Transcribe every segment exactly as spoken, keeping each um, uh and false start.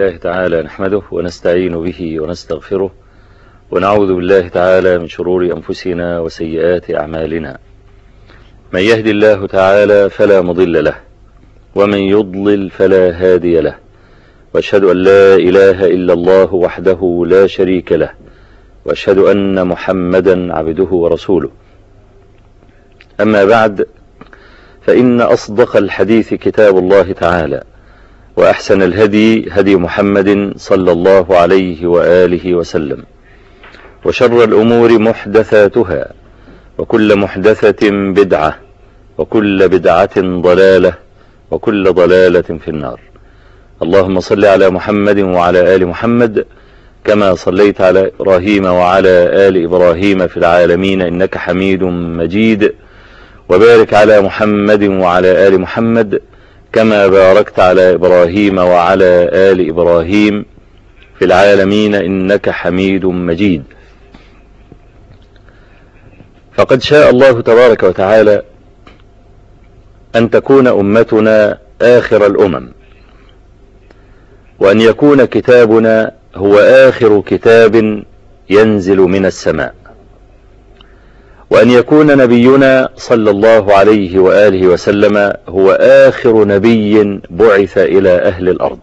لله تعالى نحمده ونستعين به ونستغفره ونعوذ بالله تعالى من شرور أنفسنا وسيئات أعمالنا. من يهد الله تعالى فلا مضل له ومن يضلل فلا هادي له، وأشهد أن لا إله إلا الله وحده لا شريك له، وأشهد أن محمدا عبده ورسوله. أما بعد، فإن أصدق الحديث كتاب الله تعالى، وأحسن الهدي هدي محمد صلى الله عليه وآله وسلم، وشر الأمور محدثاتها، وكل محدثة بدعة، وكل بدعة ضلالة، وكل ضلالة في النار. اللهم صل على محمد وعلى آل محمد كما صليت على إبراهيم وعلى آل إبراهيم في العالمين إنك حميد مجيد، وبارك على محمد وعلى آل محمد كما باركت على إبراهيم وعلى آل إبراهيم في العالمين إنك حميد مجيد. فقد شاء الله تبارك وتعالى أن تكون أمتنا آخر الأمم، وأن يكون كتابنا هو آخر كتاب ينزل من السماء، وأن يكون نبينا صلى الله عليه وآله وسلم هو آخر نبي بعث إلى أهل الأرض.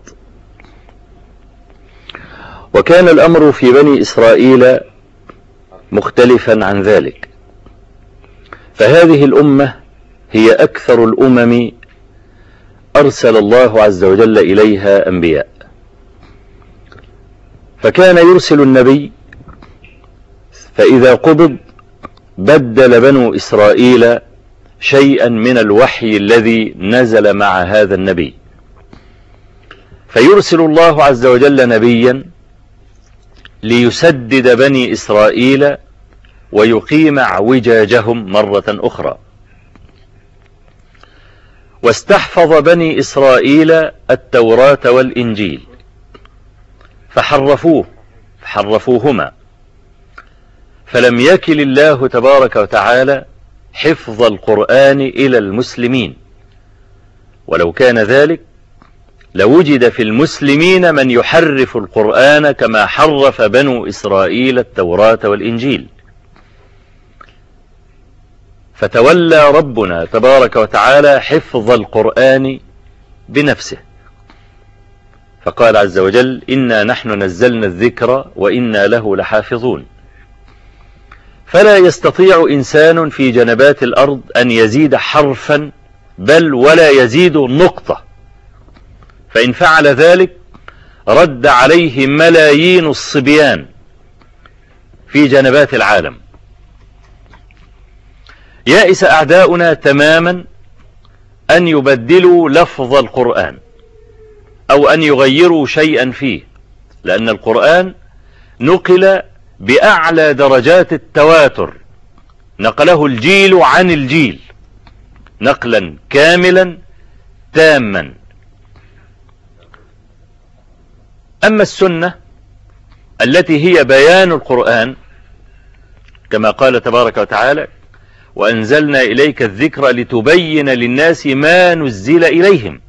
وكان الأمر في بني إسرائيل مختلفا عن ذلك، فهذه الأمة هي أكثر الأمم أرسل الله عز وجل إليها أنبياء، فكان يرسل النبي، فإذا قبض بدل بنو إسرائيل شيئا من الوحي الذي نزل مع هذا النبي، فيرسل الله عز وجل نبيا ليسدد بني إسرائيل ويقيم اعوجاجهم مرة أخرى. واستحفظ بني إسرائيل التوراة والإنجيل فحرفوه فحرفوهما، فلم يكل الله تبارك وتعالى حفظ القرآن إلى المسلمين، ولو كان ذلك لوجد في المسلمين من يحرف القرآن كما حرف بنو إسرائيل التوراة والإنجيل. فتولى ربنا تبارك وتعالى حفظ القرآن بنفسه، فقال عز وجل: إنا نحن نزلنا الذكر وإنا له لحافظون. فلا يستطيع إنسان في جنبات الأرض أن يزيد حرفا، بل ولا يزيد نقطة، فإن فعل ذلك رد عليه ملايين الصبيان في جنبات العالم. يائس أعداؤنا تماما أن يبدلوا لفظ القرآن أو أن يغيروا شيئا فيه، لأن القرآن نقل بأعلى درجات التواتر، نقله الجيل عن الجيل نقلا كاملا تاما. أما السنة التي هي بيان القرآن كما قال تبارك وتعالى: وأنزلنا إليك الذكر لتبين للناس ما نزل إليهم،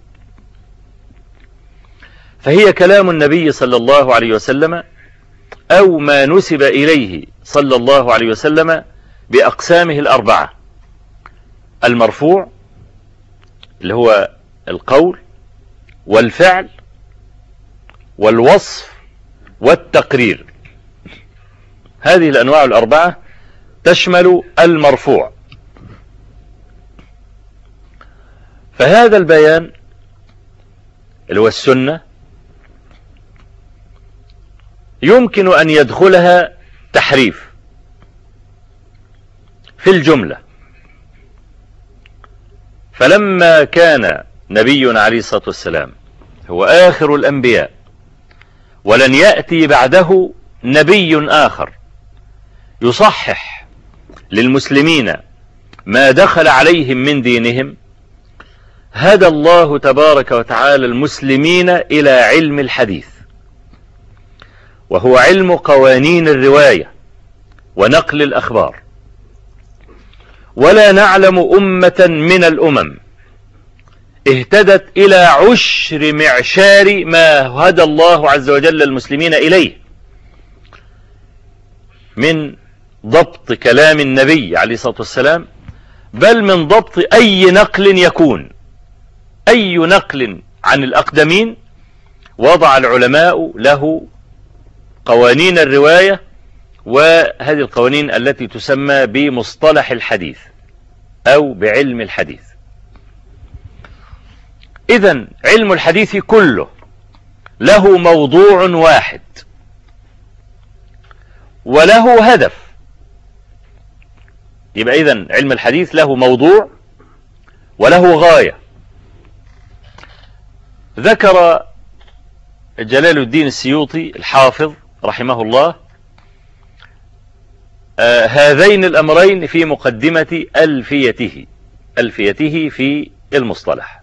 فهي كلام النبي صلى الله عليه وسلم أو ما نسب إليه صلى الله عليه وسلم بأقسامه الأربعة: المرفوع اللي هو القول والفعل والوصف والتقرير. هذه الأنواع الأربعة تشمل المرفوع. فهذا البيان اللي هو السنة يمكن أن يدخلها تحريف في الجملة. فلما كان نبينا عليه الصلاة والسلام هو آخر الأنبياء ولن يأتي بعده نبي آخر يصحح للمسلمين ما دخل عليهم من دينهم، هدى الله تبارك وتعالى المسلمين إلى علم الحديث، وهو علم قوانين الرواية ونقل الأخبار. ولا نعلم أمة من الأمم اهتدت إلى عشر معشار ما هدى الله عز وجل المسلمين إليه من ضبط كلام النبي عليه الصلاة والسلام، بل من ضبط أي نقل يكون، أي نقل عن الأقدمين وضع العلماء له قوانين الرواية، وهذه القوانين التي تسمى بمصطلح الحديث أو بعلم الحديث. إذن علم الحديث كله له موضوع واحد وله هدف. يبقى إذن علم الحديث له موضوع وله غاية. ذكر جلال الدين السيوطي الحافظ رحمه الله آه هذين الأمرين في مقدمة ألفيته ألفيته في المصطلح،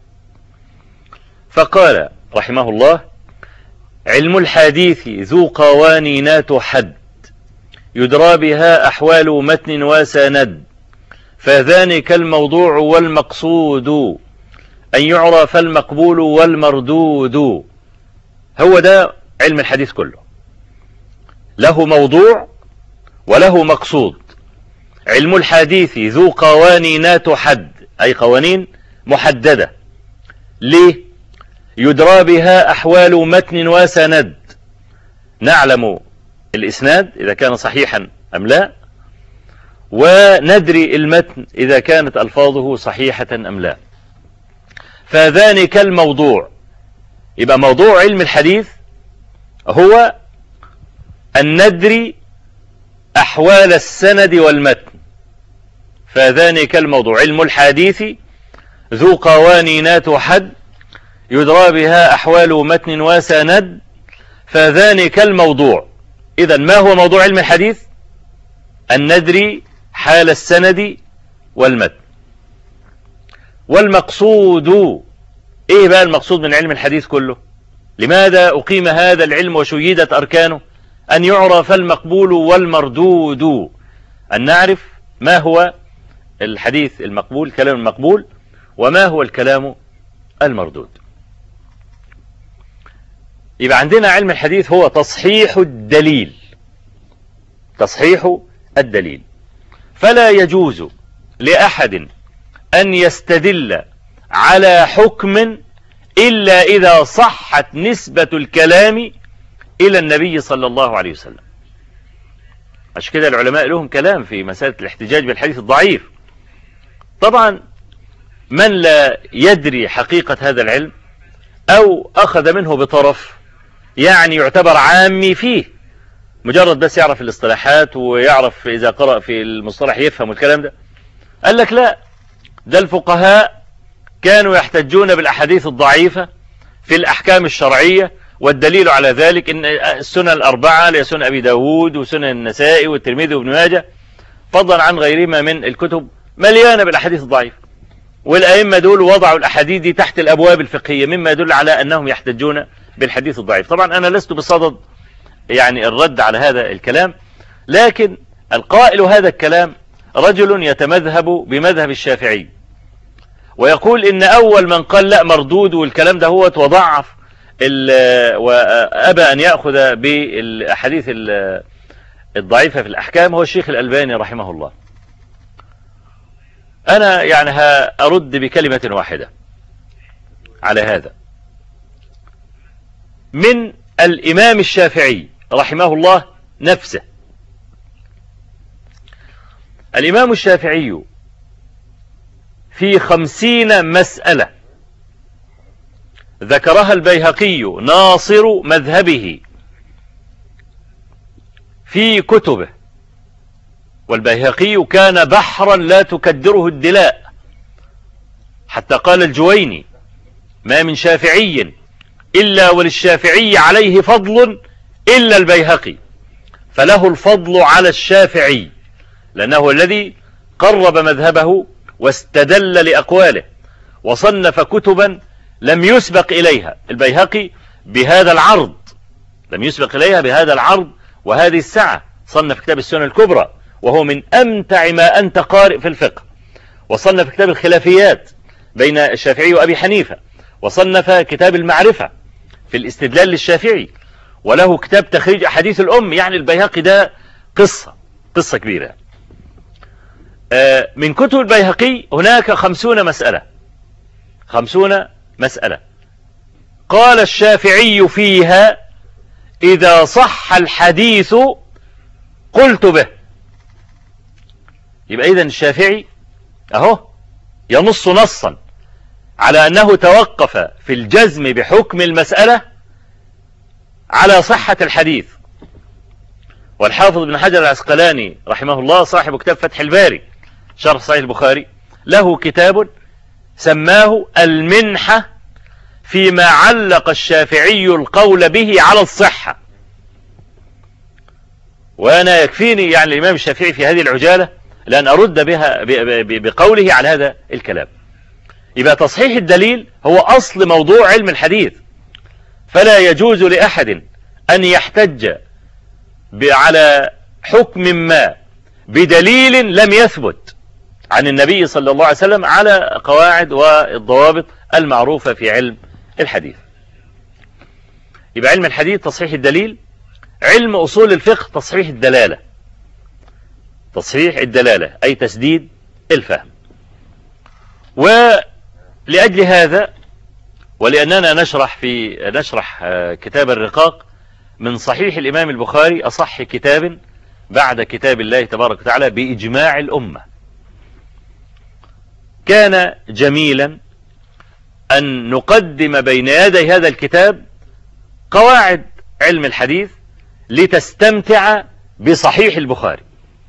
فقال رحمه الله: علم الحديث ذو قوانينات حد، يدرى بها أحوال متن وسند، فذلك الموضوع والمقصود، أن يعرف المقبول والمردود. هو ده علم الحديث كله، له موضوع وله مقصود. علم الحديث ذو قوانينات حد، أي قوانين محددة. ليه؟ يدرى بها أحوال متن وسند، نعلم الإسناد إذا كان صحيحا أم لا، وندري المتن إذا كانت ألفاظه صحيحة أم لا. فذلك الموضوع. يبقى موضوع علم الحديث هو أن ندري أحوال السند والمتن. فذلك الموضوع علم الحديث ذو قوانينات حد، يدرى بها أحوال متن وسند، فذلك الموضوع. إذن ما هو موضوع علم الحديث؟ أن ندري حال السند والمتن. والمقصود، إيه بقى المقصود من علم الحديث كله؟ لماذا أقيم هذا العلم وشيدت أركانه؟ أن يعرف المقبول والمردود، أن نعرف ما هو الحديث المقبول، كلام المقبول، وما هو الكلام المردود. يبقى عندنا علم الحديث هو تصحيح الدليل، تصحيح الدليل. فلا يجوز لأحد أن يستدل على حكم إلا إذا صحت نسبة الكلام إلى النبي صلى الله عليه وسلم. عشان كده العلماء لهم كلام في مسألة الاحتجاج بالحديث الضعيف. طبعا من لا يدري حقيقة هذا العلم أو أخذ منه بطرف، يعني يعتبر عامي فيه، مجرد بس يعرف الاصطلاحات ويعرف إذا قرأ في المصطلح يفهم الكلام ده، قال لك لا، ده الفقهاء كانوا يحتجون بالأحاديث الضعيفة في الأحكام الشرعية، والدليل على ذلك إن السنن الأربعة لسنن أبي داود وسنن النسائي والترمذي وابن ماجه، فضلا عن غيرهما من الكتب، مليانة بالأحاديث الضعيفة. والأئمة دول وضعوا الأحاديث دي تحت الأبواب الفقهية، مما يدل على أنهم يحتجون بالحديث الضعيف. طبعا أنا لست بصدد يعني الرد على هذا الكلام، لكن القائل هذا الكلام رجل يتمذهب بمذهب الشافعي، ويقول إن أول من قال لا مردود والكلام ده هو وضعف وأبى أن يأخذ بالأحاديث الضعيفة في الأحكام هو الشيخ الألباني رحمه الله. أنا يعني هأرد بكلمة واحدة على هذا. من الإمام الشافعي رحمه الله نفسه، الإمام الشافعي في خمسين مسألة ذكرها البيهقي ناصر مذهبه في كتبه، والبيهقي كان بحرا لا تكدره الدلاء، حتى قال الجويني: ما من شافعي إلا وللشافعي عليه فضل إلا البيهقي، فله الفضل على الشافعي، لأنه الذي قرب مذهبه واستدل لأقواله وصنف كتبا لم يسبق إليها البيهقي بهذا العرض، لم يسبق إليها بهذا العرض وهذه السعة. صنف كتاب السنن الكبرى وهو من أمتع ما أنت قارئ في الفقه، وصنف كتاب الخلافيات بين الشافعي وأبي حنيفة، وصنف كتاب المعرفة في الاستدلال للشافعي، وله كتاب تخريج أحاديث الأم. يعني البيهقي ده قصة قصة كبيرة. من كتب البيهقي هناك خمسون مسألة خمسون مسألة قال الشافعي فيها: إذا صح الحديث قلت به. يبقى إذن الشافعي أهو ينص نصا على أنه توقف في الجزم بحكم المسألة على صحة الحديث. والحافظ ابن حجر العسقلاني رحمه الله صاحب كتاب فتح الباري شرح صحيح البخاري له كتاب سماه المنحة فيما علق الشافعي القول به على الصحة. وأنا يكفيني يعني الإمام الشافعي في هذه العجالة لأن أرد بها بقوله على هذا الكلام. يبقى تصحيح الدليل هو أصل موضوع علم الحديث، فلا يجوز لأحد أن يحتج على حكم ما بدليل لم يثبت عن النبي صلى الله عليه وسلم على قواعد والضوابط المعروفة في علم الحديث. يبقى علم الحديث تصحيح الدليل، علم أصول الفقه تصحيح الدلالة. تصحيح الدلالة أي تسديد الفهم. ولأجل هذا ولأننا نشرح في نشرح كتاب الرقاق من صحيح الإمام البخاري أصح كتاب بعد كتاب الله تبارك وتعالى بإجماع الأمة، كان جميلا أن نقدم بين يدي هذا الكتاب قواعد علم الحديث لتستمتع بصحيح البخاري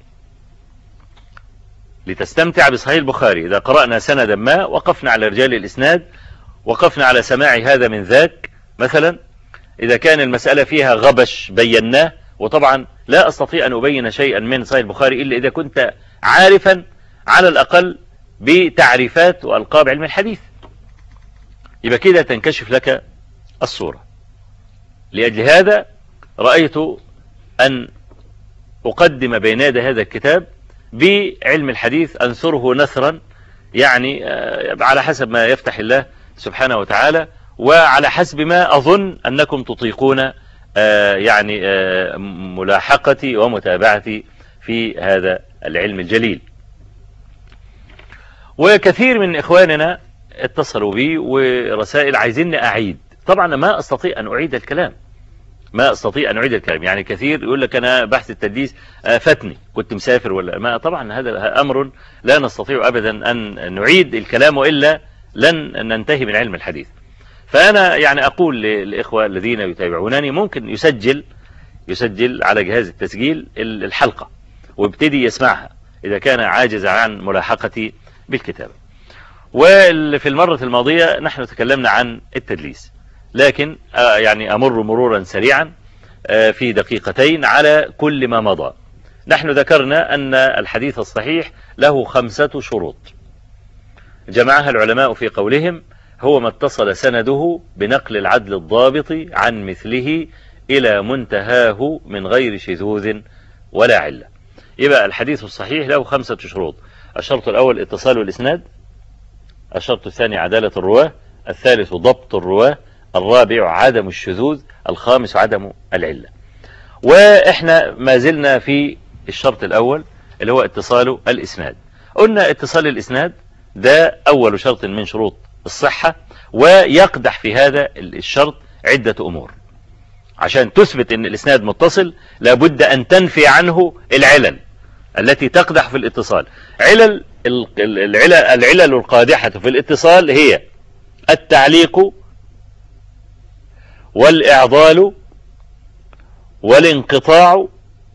لتستمتع بصحيح البخاري. إذا قرأنا سندا ما وقفنا على رجال الإسناد، وقفنا على سماع هذا من ذاك مثلا. إذا كان المسألة فيها غبش بيناه، وطبعا لا أستطيع أن أبين شيئا من صحيح البخاري إلا إذا كنت عارفا على الأقل بتعريفات وألقاب علم الحديث، يبقى كده تنكشف لك الصورة. لأجل هذا رأيت أن أقدم بين يدي هذا الكتاب بعلم الحديث أنثره نثرا، يعني على حسب ما يفتح الله سبحانه وتعالى، وعلى حسب ما أظن أنكم تطيقون يعني ملاحقتي ومتابعتي في هذا العلم الجليل. وكثير من إخواننا اتصلوا بي ورسائل عايزيني أعيد. طبعا ما أستطيع أن أعيد الكلام ما أستطيع أن أعيد الكلام يعني كثير يقول لك أنا بحث التدليس فاتني، كنت مسافر ولا ما. طبعا هذا أمر لا نستطيع أبدا أن نعيد الكلام، وإلا لن ننتهي من علم الحديث. فأنا يعني أقول للإخوة الذين يتابعونني ممكن يسجل يسجل على جهاز التسجيل الحلقة ويبتدي يسمعها إذا كان عاجز عن ملاحقتي بالكتابة. وفي المرة الماضية نحن تكلمنا عن التدليس، لكن يعني أمر مرورا سريعا في دقيقتين على كل ما مضى. نحن ذكرنا أن الحديث الصحيح له خمسة شروط جمعها العلماء في قولهم: هو ما اتصل سنده بنقل العدل الضابط عن مثله إلى منتهاه من غير شذوذ ولا علة. يبقى الحديث الصحيح له خمسة شروط: الشرط الأول اتصال الإسناد، الشرط الثاني عدالة الرواه، الثالث ضبط الرواه، الرابع عدم الشذوذ، الخامس عدم العلة. وإحنا ما زلنا في الشرط الأول اللي هو اتصال الإسناد. قلنا اتصال الإسناد ده أول شرط من شروط الصحة، ويقدح في هذا الشرط عدة أمور. عشان تثبت أن الإسناد متصل لابد أن تنفي عنه العلل التي تقدح في الاتصال. علل العلل, العلل القادحة في الاتصال هي التعليق والإعضال والانقطاع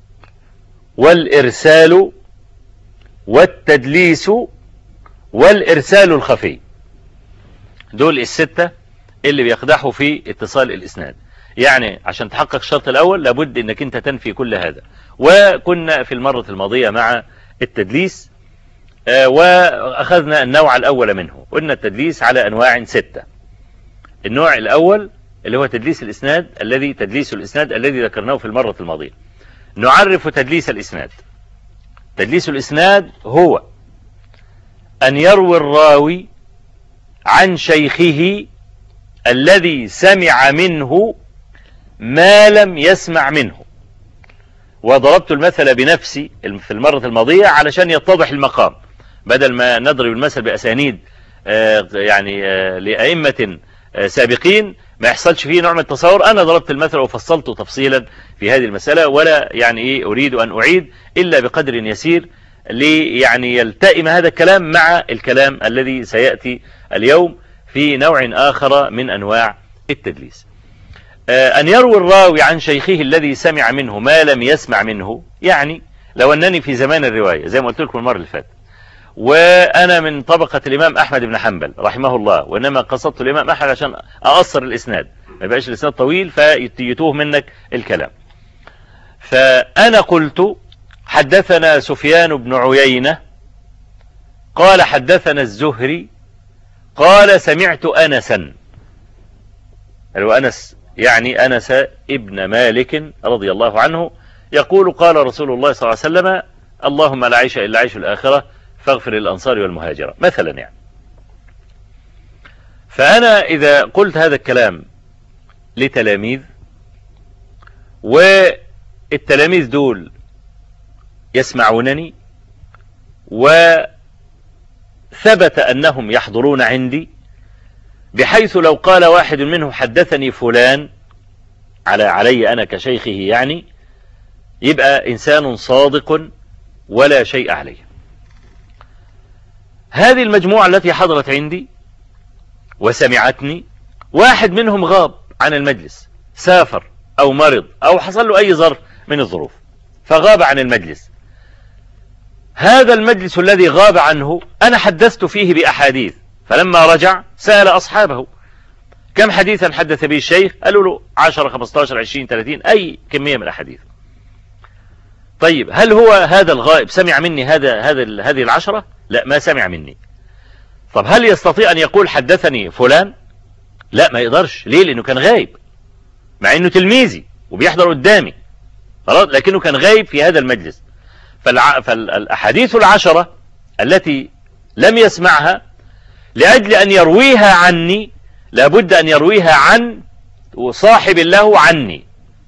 والإرسال والتدليس والإرسال الخفي. دول الستة اللي بيقدحوا في اتصال الإسناد. يعني عشان تحقق الشرط الأول لابد أنك أنت تنفي كل هذا. وكنا في المرة الماضية مع التدليس وأخذنا النوع الأول منه. قلنا التدليس على أنواع ستة. النوع الأول اللي هو تدليس الإسناد الذي تدليس الإسناد الذي ذكرناه في المرة الماضية. نعرف تدليس الإسناد. تدليس الإسناد هو أن يروي الراوي عن شيخه الذي سمع منه ما لم يسمع منه. وضربت المثل بنفسي في المرة الماضية علشان يتضح المقام، بدل ما نضرب المثل بأسانيد يعني لأئمة سابقين ما يحصلش فيه نوع من التصور. أنا ضربت المثل وفصلته تفصيلا في هذه المسألة، ولا يعني إيه أريد أن أعيد إلا بقدر يسير لي يعني يلتئم هذا الكلام مع الكلام الذي سيأتي اليوم في نوع آخر من أنواع التدليس. أن يروي الراوي عن شيخه الذي سمع منه ما لم يسمع منه، يعني لو أنني في زمان الرواية زي ما قلت لكم المرة اللي فاتت، وأنا من طبقة الإمام أحمد بن حنبل رحمه الله، وإنما قصدت الإمام أحمد عشان أقصر الإسناد ما يبقاش الإسناد طويل فيتوه منك الكلام. فأنا قلت حدثنا سفيان بن عيينة قال حدثنا الزهري قال سمعت أنسا، وأنس يعني أنس ابن مالك رضي الله عنه يقول قال رسول الله صلى الله عليه وسلم اللهم لا عيش إلا عيش الآخرة فاغفر للأنصار والمهاجرة مثلا يعني. فأنا إذا قلت هذا الكلام لتلاميذ والتلاميذ دول يسمعونني وثبت أنهم يحضرون عندي، بحيث لو قال واحد منهم حدثني فلان على علي أنا كشيخه يعني، يبقى إنسان صادق ولا شيء عليه. هذه المجموعة التي حضرت عندي وسمعتني واحد منهم غاب عن المجلس، سافر أو مرض أو حصل له أي ظرف من الظروف فغاب عن المجلس. هذا المجلس الذي غاب عنه أنا حدثت فيه بأحاديث، فلما رجع سأل أصحابه كم حديثا حدث به الشيخ؟ قالوا له عشرة خمستاشر عشرين ثلاثين أي كمية من الأحاديث. طيب هل هو هذا الغائب سمع مني هذا هذا هذه العشرة؟ لا، ما سمع مني. طب هل يستطيع أن يقول حدثني فلان؟ لا، ما يقدرش. ليه؟ لأنه كان غايب، مع أنه تلميذي وبيحضر قدامي خلاص، لكنه كان غايب في هذا المجلس. فالع... فالأحاديث العشرة التي لم يسمعها لأجل أن يرويها عني لابد أن يرويها عن صاحب له عني.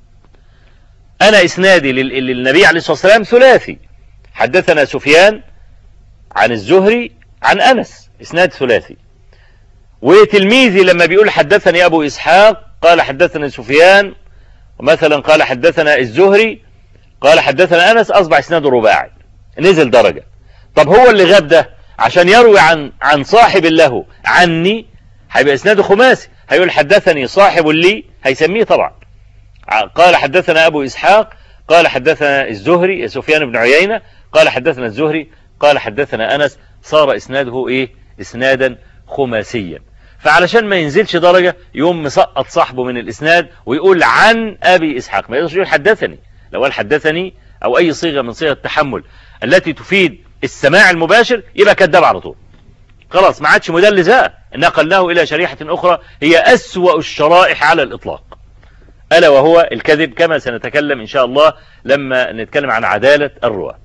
أنا إسنادي للنبي عليه الصلاة والسلام ثلاثي، حدثنا سفيان عن الزهري عن أنس، إسناد ثلاثي. وتلميذي لما بيقول حدثني أبو إسحاق قال حدثنا سفيان، ومثلا قال حدثنا الزهري قال حدثنا أنس، أصبح إسناده رباعي، نزل درجة. طب هو اللي غاب ده عشان يروي عن عن صاحب له عني هيبقى إسناده خماسي، هيقول حدثني صاحب لي، هيسميه طبعا قال حدثنا أبو إسحاق قال حدثنا الزهري سفيان بن عيينة قال حدثنا الزهري قال حدثنا أنس، صار إسناده إيه؟ إسنادا خماسيا. فعلشان ما ينزلش درجة يقوم مسقط صاحبه من الإسناد ويقول عن أبي إسحاق، ما يقدرش يقول حدثني. لو قال حدثني أو أي صيغة من صيغ التحمل التي تفيد السماع المباشر يبقى كذاب على طول، خلاص ما عادش مدلس بقى، نقلناه إلى شريحة أخرى هي أسوأ الشرائح على الإطلاق، ألا وهو الكذب، كما سنتكلم إن شاء الله لما نتكلم عن عدالة الرواة.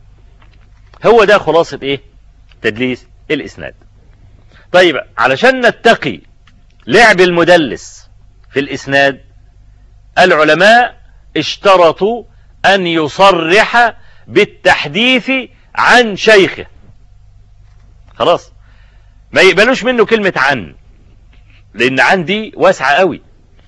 هو ده خلاصة إيه؟ تدليس الإسناد. طيب علشان نتقي لعب المدلس في الإسناد، العلماء اشترطوا أن يصرح بالتحديث عن شيخه، خلاص ما يقبلوش منه كلمة عن، لأن عن دي واسعة قوي،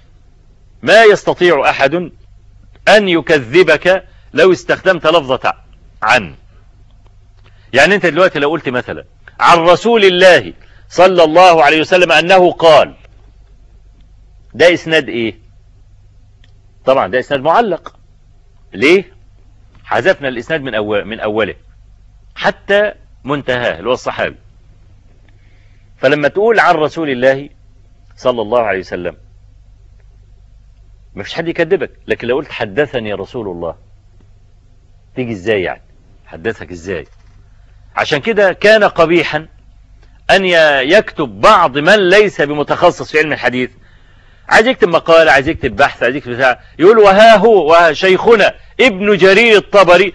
ما يستطيع أحد أن يكذبك لو استخدمت لفظة عن. يعني أنت دلوقتي لو قلت مثلا عن رسول الله صلى الله عليه وسلم أنه قال، ده إسناد إيه؟ طبعا ده إسناد معلق. ليه؟ حذفنا الإسناد من أول من أوله حتى منتهاه اللي هو الصحابي. فلما تقول عن رسول الله صلى الله عليه وسلم ما فيش حد يكذبك، لكن لو قلت حدثني رسول الله تيجي ازاي؟ يعني حدثك ازاي؟ عشان كده كان قبيحا أن يكتب بعض من ليس بمتخصص في علم الحديث، عايز يكتب مقالة، عايز يكتب بحث، عايز يكتب بتاع، يقول وها هو وشيخنا ابن جرير الطبري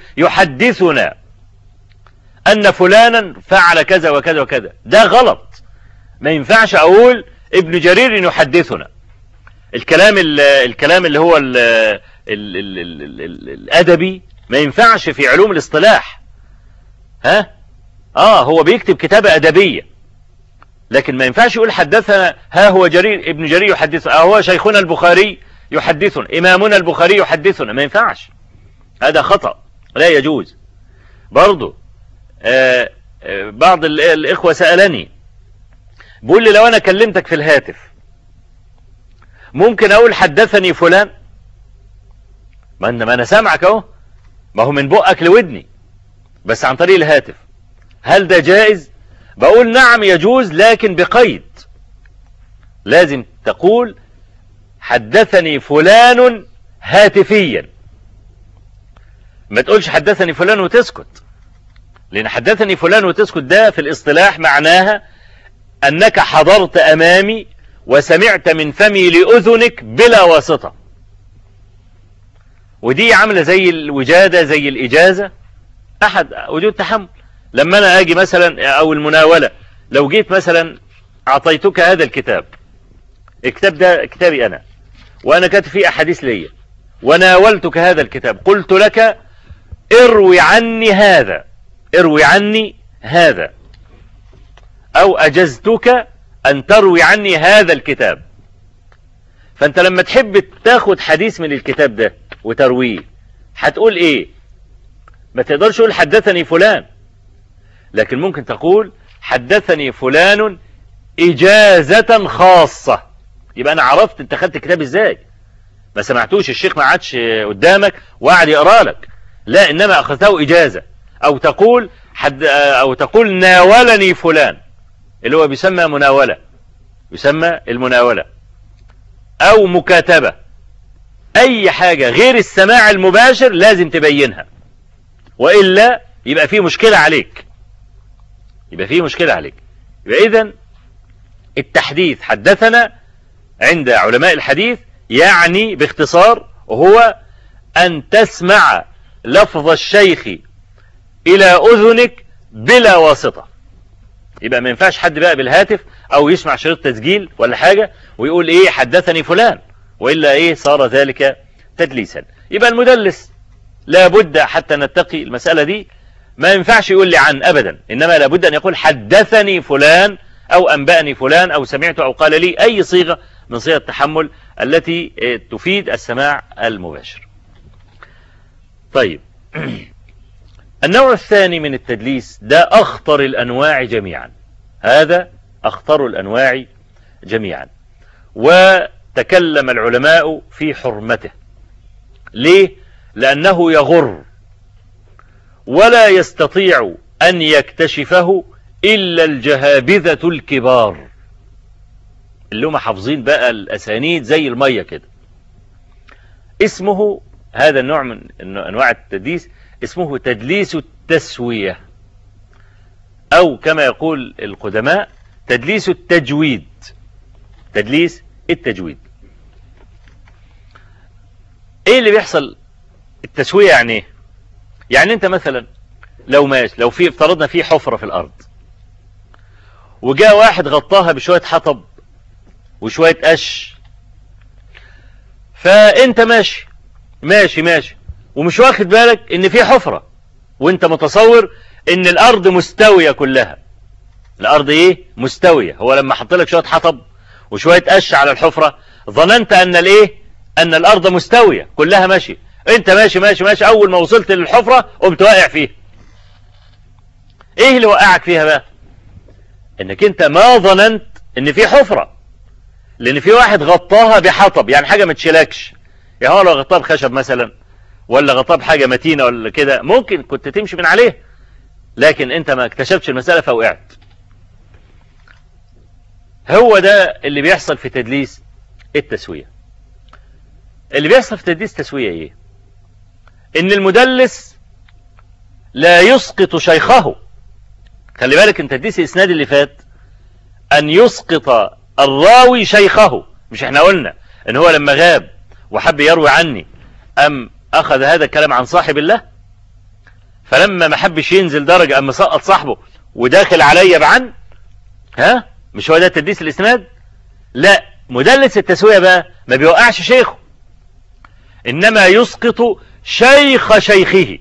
يحدثنا أن فلانا فعل كذا وكذا وكذا. ده غلط، ما ينفعش اقول ابن جرير يحدثنا. الكلام الكلام اللي هو ال ال ال ال ال ال الادبي ما ينفعش في علوم الاصطلاح. ها اه هو بيكتب كتابة ادبية، لكن ما ينفعش يقول حدثنا ها هو جرير ابن جرير يحدثنا، هو شيخنا البخاري يحدثنا، امامنا البخاري يحدثنا. ما ينفعش، هذا خطأ لا يجوز. برضو آه آه بعض الاخوة سألني بيقول لي لو انا كلمتك في الهاتف ممكن اقول حدثني فلان؟ ما انا سامعك اهو، ما هو من بقك لودني بس عن طريق الهاتف. هل ده جائز؟ بقول نعم يجوز، لكن بقيد. لازم تقول حدثني فلان هاتفيا، ما تقولش حدثني فلان وتسكت، لان حدثني فلان وتسكت ده في الاصطلاح معناها انك حضرت امامي وسمعت من فمي لأذنك بلا واسطة، ودي عاملة زي الوجادة زي الإجازة، أحد وجود تحمل. لما أنا أجي مثلا أو المناولة، لو جيت مثلا أعطيتك هذا الكتاب، الكتاب ده كتابي أنا وأنا كاتب فيه أحاديث ليا، وناولتك هذا الكتاب، قلت لك اروي عني هذا، اروي عني هذا، أو أجزتك أن تروي عني هذا الكتاب. فأنت لما تحب تاخد حديث من الكتاب ده وترويه هتقول إيه؟ ما تقدرش تقول حدثني فلان، لكن ممكن تقول حدثني فلان إجازة خاصة. يبقى أنا عرفت أنت خدت الكتاب إزاي، ما سمعتوش الشيخ ما عادش قدامك وقعد يقرأ لك، لا إنما أخذته إجازة. أو تقول حد أو تقول ناولني فلان، اللي هو بيسمى مناولة، يسمى المناولة، أو مكاتبة. أي حاجة غير السماع المباشر لازم تبينها، وإلا يبقى فيه مشكلة عليك، يبقى فيه مشكلة عليك. يبقى إذن التحديث حدثنا عند علماء الحديث يعني باختصار هو أن تسمع لفظ الشيخ إلى أذنك بلا واسطة. يبقى ما ينفعش حد بقى بالهاتف او يسمع شريط تسجيل ولا حاجة ويقول ايه حدثني فلان، وإلا ايه صار ذلك تدليسا. يبقى المدلس لابد حتى نتقي المسألة دي ما ينفعش يقول لي عن ابدا، انما لابد ان يقول حدثني فلان او انبأني فلان او سمعت او قال لي، اي صيغة من صيغ التحمل التي تفيد السماع المباشر. طيب النوع الثاني من التدليس ده أخطر الأنواع جميعا، هذا أخطر الأنواع جميعا، وتكلم العلماء في حرمته. ليه؟ لأنه يغر ولا يستطيع أن يكتشفه إلا الجهابذة الكبار اللي هم حافظين بقى الأسانيد زي المية كده. اسمه هذا النوع من أنواع التدليس اسمه تدليس التسوية، أو كما يقول القدماء تدليس التجويد. تدليس التجويد ايه اللي بيحصل؟ التسوية يعني ايه؟ يعني انت مثلا لو ماشي، لو في افترضنا في حفرة في الارض وجاء واحد غطاها بشوية حطب وشوية قش، فانت ماشي ماشي ماشي ومش واخد بالك ان في حفرة، وانت متصور ان الارض مستوية كلها. الارض ايه؟ مستوية. هو لما حط لك شوية حطب وشوية قش على الحفرة ظننت ان الايه؟ ان الارض مستوية كلها ماشي. انت ماشي ماشي ماشي، اول ما وصلت للحفرة قمت واقع فيها. ايه اللي وقعك فيها بقى؟ انك انت ما ظننت ان في حفرة، لان في واحد غطاها بحطب، يعني حاجة ما تشيلكش. يعني هو لو غطاها بخشب مثلا ولا غطاها بحاجة متينة ولا كده ممكن كنت تمشي من عليه، لكن انت ما اكتشفتش المسألة فوقعت. هو ده اللي بيحصل في تدليس التسوية. اللي بيحصل في تدليس التسوية ايه؟ ان المدلس لا يسقط شيخه. خلي بالك ان تدليس الاسناد اللي فات ان يسقط الراوي شيخه. مش احنا قلنا ان هو لما غاب وحب يروي عني ام اخذ هذا الكلام عن صاحب الله، فلما ما حبش ينزل درجة ام مسقط صاحبه وداخل عليا بعن، ها مش هو ده تدليس الاسناد؟ لا، مدلس التسوية بقى ما بيوقعش شيخه، انما يسقط شيخ شيخه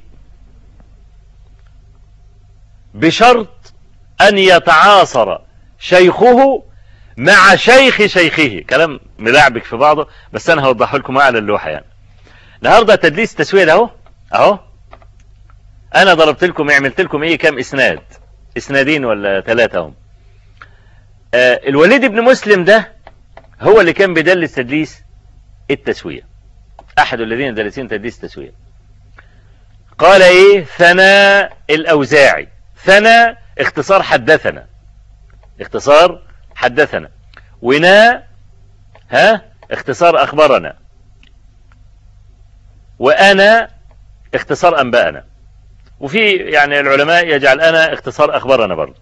بشرط ان يتعاصر شيخه مع شيخ شيخه. كلام ملعبك في بعضه، بس انا هوضحه لكم على اللوحة. يعني النهارده تدليس التسوية ده اهو اهو، انا ضربت لكم ايه، عملت لكم ايه، كام اسناد، اسنادين ولا ثلاثة هم. آه الوليد بن مسلم ده هو اللي كان بيدلس تدليس التسوية، احد الذين دلسين تدليس التسوية. قال ايه؟ ثناء الاوزاعي. ثناء اختصار حدثنا، اختصار حدثنا. ونا ها اختصار اخبرنا. وانا اختصار انبأنا. وفي يعني العلماء يجعل انا اختصار اخبرنا برضه.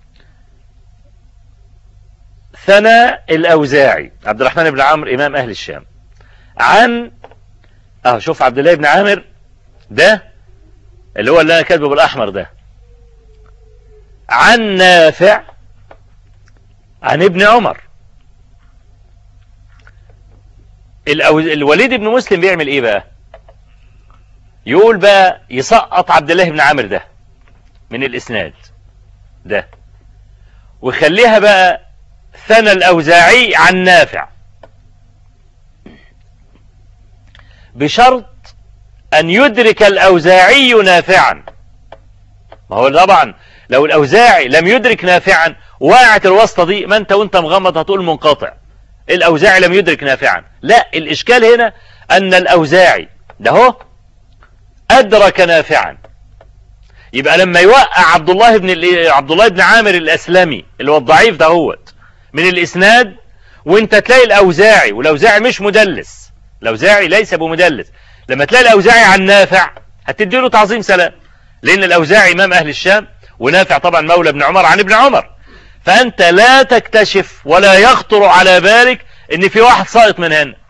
ثناء الاوزاعي عبد الرحمن بن عمرو امام اهل الشام، عن اه شوف عبد الله بن عامر ده اللي هو اللي انا كاتبه بالاحمر ده، عن نافع عن ابن عمر. الوليد بن مسلم بيعمل ايه بقى؟ يقول بقى يسقط عبد الله بن عامر ده من الاسناد ده، ويخليها بقى ثنى الاوزاعي عن نافع، بشرط ان يدرك الاوزاعي نافعا. ما هو طبعا لو الاوزاعي لم يدرك نافعا وقعت الواسطة دي، ما انت وانت مغمض هتقول منقطع، الاوزاعي لم يدرك نافعا. لا، الاشكال هنا ان الاوزاعي ده هو ادرك نافعا. يبقى لما يوقع عبد الله بن عبد الله بن عامر الاسلمي اللي هو الضعيف ده هو من الاسناد، وانت تلاقي الاوزاعي، والاوزاعي مش مدلس، الاوزاعي ليس بمدلس، لما تلاقي الاوزاعي عن نافع هتدي له تعظيم سلام، لان الاوزاعي امام اهل الشام، ونافع طبعا مولى ابن عمر عن ابن عمر. فانت لا تكتشف ولا يخطر على بالك ان في واحد ساقط من هنا.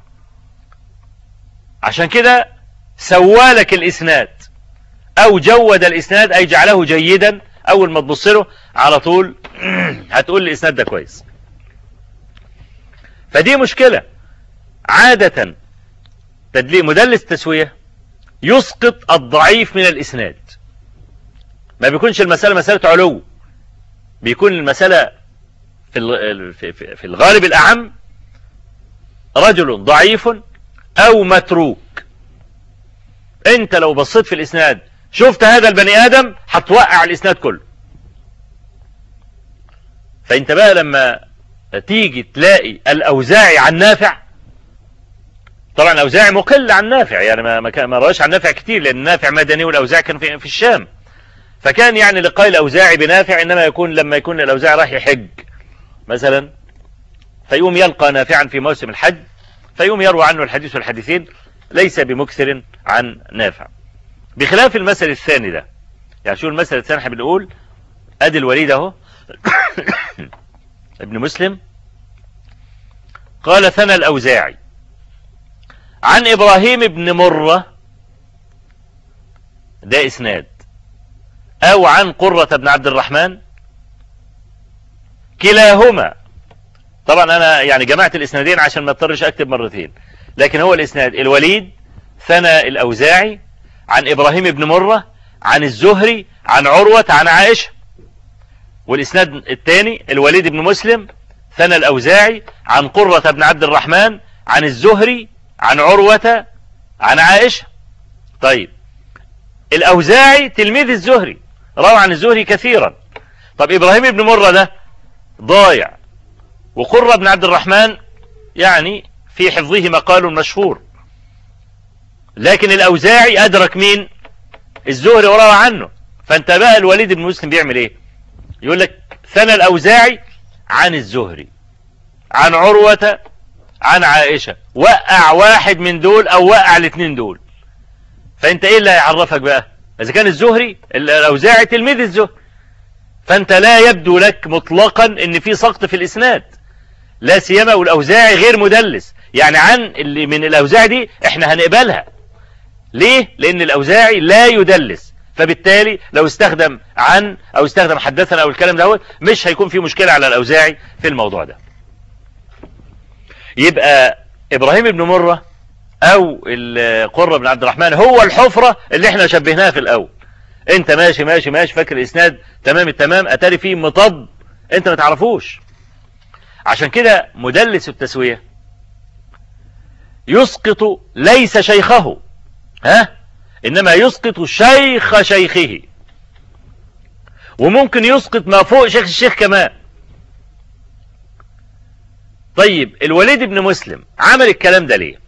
عشان كده سوالك الاسناد او جود الاسناد، اي جعله جيدا، اول ما تبص له على طول هتقول الاسناد ده كويس. فدي مشكلة. عادة تدليس مدلس التسوية يسقط الضعيف من الاسناد، ما بيكونش المسألة مسألة علو، بيكون المسألة في في الغالب الأعم رجل ضعيف أو متروك. أنت لو بصيت في الإسناد شفت هذا البني آدم هتوقع الإسناد كله. فأنت بقى لما تيجي تلاقي الأوزاعي عن نافع، طبعا الأوزاعي مقل عن نافع، يعني ما ما رواش عن نافع كتير، لأن نافع مدني والأوزاعي كان في, في الشام. فكان يعني لقاء الأوزاعي بنافع إنما يكون لما يكون الأوزاعي راح يحج مثلا، فيقوم يلقى نافعا في موسم الحج، فيقوم يروى عنه الحديث والحديثين، ليس بمكثر عن نافع. بخلاف المثل الثاني ده، يعني شو المثل الثاني احنا بنقول ادي الوليد اهو ابن مسلم قال ثنى الأوزاعي عن إبراهيم بن مرة، ده إسناد، أو عن قرة بن عبد الرحمن، كلاهما. طبعا أنا يعني جمعت الإسنادين عشان ما اضطرش أكتب مرتين، لكن هو الإسناد الوليد ثنى الأوزاعي عن إبراهيم بن مرة عن الزهري عن عروة عن عائشة. والإسناد الثاني الوليد بن مسلم ثنى الأوزاعي عن قرة بن عبد الرحمن عن الزهري عن عروة عن عائشة. طيب الأوزاعي تلميذ الزهري، روى عن الزهري كثيرا. طب إبراهيم بن مرة ده ضايع، وقرة بن عبد الرحمن يعني في حفظه مقال مشهور، لكن الأوزاعي أدرك مين؟ الزهري وروى عنه. فانت بقى الوليد بن مسلم بيعمل ايه؟ يقول لك ثنى الأوزاعي عن الزهري عن عروة عن عائشة، وقع واحد من دول او وقع الاثنين دول. فانت ايه اللي هيعرفك بقى؟ اذا كان الزهري الأوزاعي تلميذ الزهري، فانت لا يبدو لك مطلقا ان في سقط في الاسناد، لا سيما والأوزاعي غير مدلس. يعني عن اللي من الأوزاعي دي احنا هنقبلها. ليه؟ لان الأوزاعي لا يدلس، فبالتالي لو استخدم عن او استخدم حدثنا او الكلام ده مش هيكون في مشكلة على الأوزاعي في الموضوع ده. يبقى إبراهيم بن مرة او القرة بن عبد الرحمن هو الحفرة اللي احنا شبهناها في الاول. انت ماشي ماشي ماشي فاكر الاسناد تمام التمام، اتاري فيه مطب انت ما تعرفوش. عشان كده مدلس التسوية يسقط ليس شيخه، ها، انما يسقط شيخ شيخه، وممكن يسقط ما فوق شيخ الشيخ كمان. طيب الوليد بن مسلم عمل الكلام ده ليه؟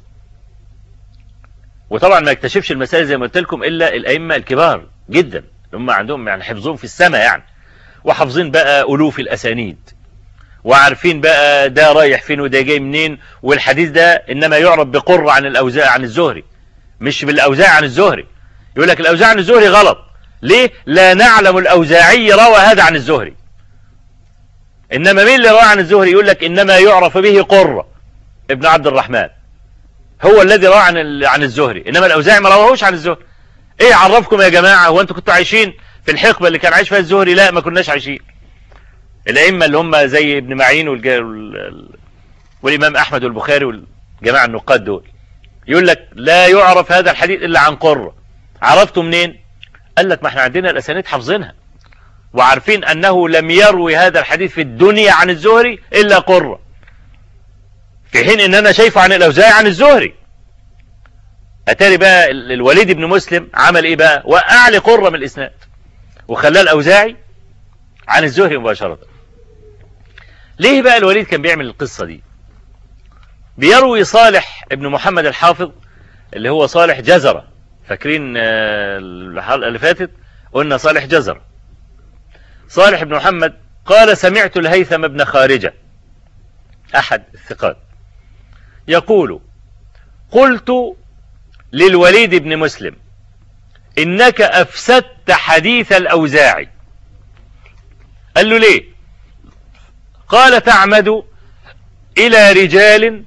وطبعا ما يكتشفش المسائل زي ما قلت لكم الا الائمه الكبار جدا، هم عندهم يعني حفظهم في السماء يعني، وحافظين بقى الوف الاسانيد، وعارفين بقى ده رايح فين وده جاي منين. والحديث ده انما يعرف بقرة عن الاوزاع عن الزهري، مش بالاوزاع عن الزهري. يقول لك الاوزاع عن الزهري غلط، ليه؟ لا نعلم الاوزاعي روى هذا عن الزهري. انما مين اللي روى عن الزهري؟ يقول لك انما يعرف به قرة ابن عبد الرحمن، هو الذي روى عن عن الزهري، انما الاوزاعي ما رواهوش عن الزهري. ايه عرفكم يا جماعه؟ هو انتوا كنتوا عايشين في الحقبه اللي كان عايش فيها الزهري؟ لا، ما كناش عايشين. الائمه اللي هم زي ابن معين وال... والامام احمد والبخاري والجماعه النقاد دول يقول لك لا يعرف هذا الحديث الا عن قرة. عرفتوا منين؟ قال لك ما احنا عندنا الاسانيد حافظينها، وعارفين انه لم يروي هذا الحديث في الدنيا عن الزهري الا قرة، في حين ان انا شايفه عن الاوزاعي عن الزهري. اتاري بقى الوليد بن مسلم عمل ايه بقى؟ وقع لي قرة من الاسناد وخلاه الاوزاعي عن الزهري مباشرة. ليه بقى الوليد كان بيعمل القصة دي؟ بيروي صالح ابن محمد الحافظ اللي هو صالح جزرة، فاكرين الحلقة اللي فاتت قلنا صالح جزرة. صالح ابن محمد قال سمعت الهيثم بن خارجة احد الثقات يقول قلت للوليد بن مسلم انك افسدت حديث الاوزاعي. قال له ليه؟ قال تعمد الى رجال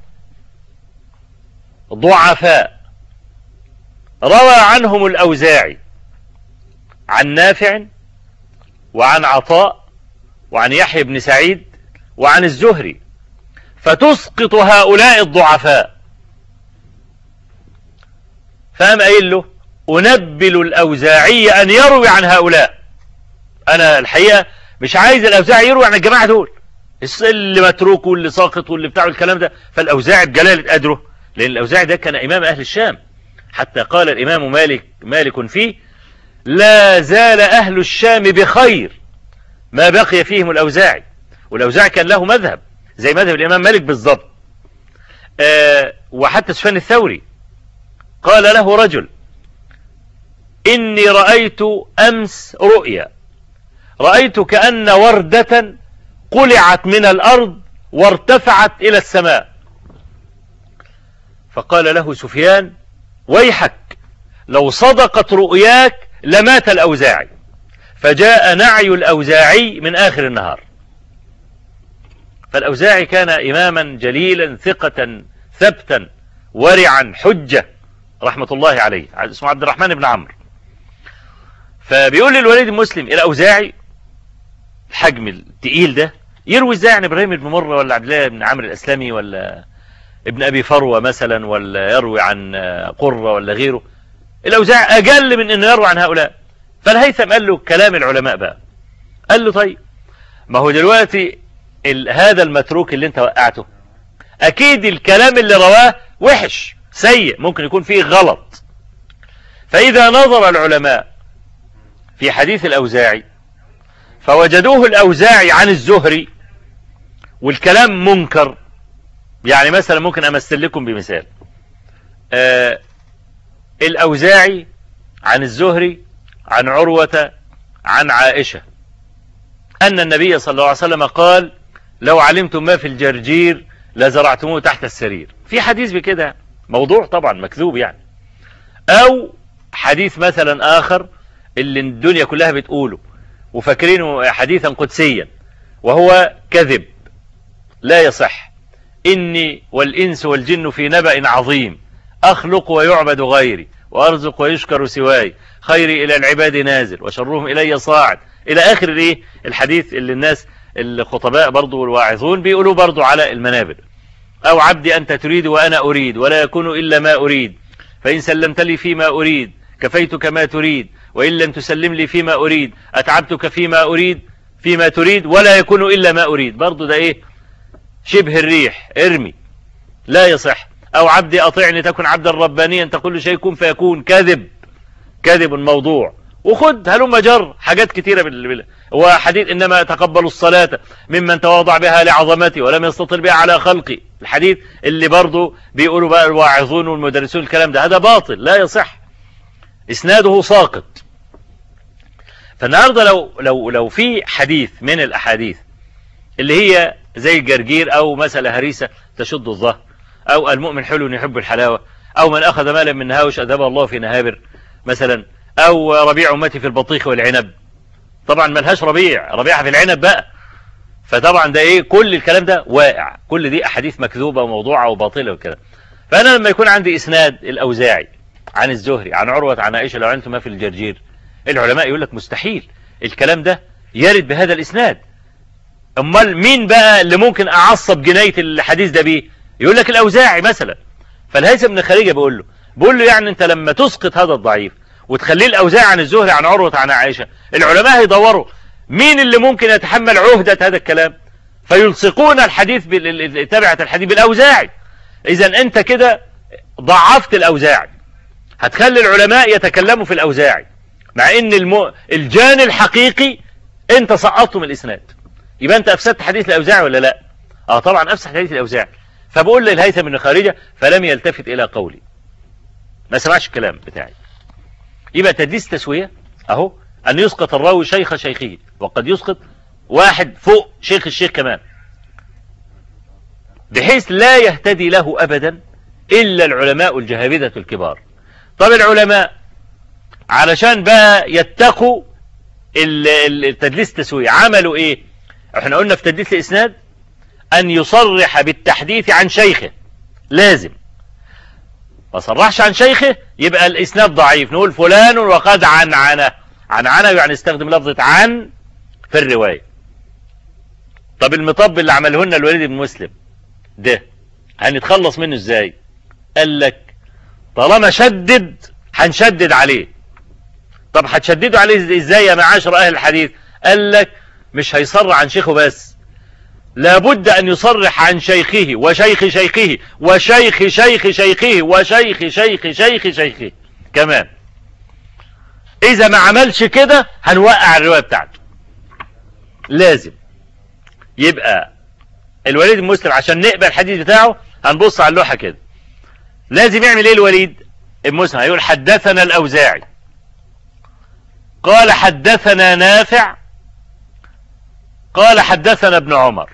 ضعفاء روى عنهم الاوزاعي عن نافع وعن عطاء وعن يحيى بن سعيد وعن الزهري، فتسقط هؤلاء الضعفاء. فقام قايل له أنبل الأوزاعي أن يروي عن هؤلاء. أنا الحقيقة مش عايز الأوزاعي يروي عن الجماعة دول، اللي متروك واللي ساقط واللي بتاع الكلام ده. فالأوزاعي بجلالة قدره، لأن الأوزاعي ده كان إمام أهل الشام، حتى قال الإمام مالك مالك فيه لا زال أهل الشام بخير ما بقي فيهم الأوزاعي. والأوزاعي كان له مذهب زي مذهب الإمام مالك بالضبط. أه وحتى سفيان الثوري قال له رجل إني رأيت أمس رؤيا، رأيت كأن وردة قلعت من الأرض وارتفعت إلى السماء. فقال له سفيان ويحك لو صدقت رؤياك لمات الأوزاعي. فجاء نعي الأوزاعي من آخر النهار. فالأوزاعي كان إماما جليلا ثقة ثبتا ورعا حجة رحمة الله عليه، اسمه عبد الرحمن بن عمرو. فبيقول للوليد المسلم الأوزاعي الحجم التقيل ده يروي ازاي عن ابراهيم بن مرة ولا عبد الله بن عمرو الاسلمي ولا ابن ابي فروة مثلا، ولا يروي عن قرة ولا غيره؟ الأوزاعي أجل من انه يروي عن هؤلاء. فالهيثم قال له كلام العلماء بقى، قال له طيب ما هو دلوقتي هذا المتروك اللي انت وقعته اكيد الكلام اللي رواه وحش سيء، ممكن يكون فيه غلط. فإذا نظر العلماء في حديث الأوزاعي فوجدوه الأوزاعي عن الزهري والكلام منكر، يعني مثلا ممكن أمثل لكم بمثال. آه الأوزاعي عن الزهري عن عروة عن عائشة أن النبي صلى الله عليه وسلم قال لو علمتم ما في الجرجير لزرعتموه تحت السرير. في حديث بكده موضوع طبعا مكذوب يعني. أو حديث مثلا آخر اللي الدنيا كلها بتقوله وفاكرينه حديثا قدسيا وهو كذب لا يصح. إني والإنس والجن في نبأ عظيم، أخلق ويعبد غيري وأرزق ويشكر سواي، خيري إلى العباد نازل وشرهم إلي صاعد، إلى آخر الايه الحديث اللي الناس الخطباء برضو والواعظون بيقولوا برضو على المنابر. أو عبدي أنت تريد وأنا أريد ولا يكون إلا ما أريد، فإن سلمت لي فيما أريد كفيتك ما تريد، وإن لم تسلم لي فيما أريد أتعبتك فيما أريد فيما تريد ولا يكون إلا ما أريد. برضو ده إيه شبه الريح، ارمي، لا يصح. أو عبدي أطيعني تكن عبدا ربانيا تقول له شيء كن فيكون، كذب، كذب موضوع. وخد هلم جر حاجات كتيرة بال... وحديث إنما يتقبل الصلاة ممن تواضع بها لعظمتي ولم يستطل بها على خلقي، الحديث اللي برضو بيقولوا بقى الواعظون والمدرسون الكلام ده، هذا باطل لا يصح، إسناده ساقط. فالنهارده لو لو لو في حديث من الأحاديث اللي هي زي الجرجير أو مسألة هريسة تشد الظهر، أو المؤمن حلو يحب الحلاوة، أو من أخذ مالا من نهاوش أذهبه الله في نهابر مثلا، أو ربيع أمتي في البطيخ والعنب. طبعا ملهاش ربيع، ربيعها في العنب بقى. فطبعا ده إيه كل الكلام ده واقع، كل دي أحاديث مكذوبة وموضوعة وباطلة والكلام. فأنا لما يكون عندي إسناد الأوزاعي عن الزهري عن عروة عن عائشة لو علمتم ما في الجرجير، العلماء يقول لك مستحيل الكلام ده يرد بهذا الإسناد. امال مين بقى اللي ممكن اعصب جناية الحديث ده بيه؟ يقول لك الأوزاعي مثلا. فالهيثم بن خارجة بيقول له بيقول له يعني انت لما تسقط هذا الضعيف وتخليه الأوزاعي عن الزهري عن عروة عن عائشة، العلماء هيدوروا مين اللي ممكن يتحمل عهدة هذا الكلام، فيلصقون الحديث تبعة الحديث بالأوزاعي. اذا انت كده ضعفت الأوزاعي، هتخلي العلماء يتكلموا في الأوزاعي، مع ان المو... الجاني الحقيقي انت سقطته من الإسناد. يبقى انت افسدت حديث الأوزاعي ولا لا؟ اه طبعا افسد حديث الأوزاعي. فبقول للهيثم بن خارجة فلم يلتفت الى قولي، ما سمعش الكلام بتاعي. يبقى تدليس تسوية اهو ان يسقط الراوي شيخ شيخه، وقد يسقط واحد فوق شيخ الشيخ كمان، بحيث لا يهتدي له ابدا الا العلماء الجهابذة الكبار. طب العلماء علشان بقى يتقوا التدليس التسوية عملوا ايه؟ احنا قلنا في تدليس الاسناد ان يصرح بالتحديث عن شيخه، لازم. ما صرحش عن شيخه يبقى الاسناد ضعيف، نقول فلان وقد عن عنه. عن عنه يعني استخدم لفظة عن في الرواية. طب المطب اللي عمله لنا الوليد بن مسلم ده هنتخلص منه ازاي؟ قال لك طالما شدد هنشدد عليه. طب هتشددوا عليه ازاي يا معاشر اهل الحديث؟ قال لك مش هيصرح عن شيخه بس، لابد ان يصرح عن شيخه وشيخ شيخه وشيخ شيخ شيخه وشيخ شيخ شيخ شيخه كمان. اذا ما عملش كده هنوقع الرواية بتاعته. لازم يبقى الوليد المسلم عشان نقبل الحديث بتاعه هنبص على اللوحة كده. لازم يعمل ايه الوليد المسلم؟ هيقول حدثنا الأوزاعي قال حدثنا نافع قال حدثنا ابن عمر.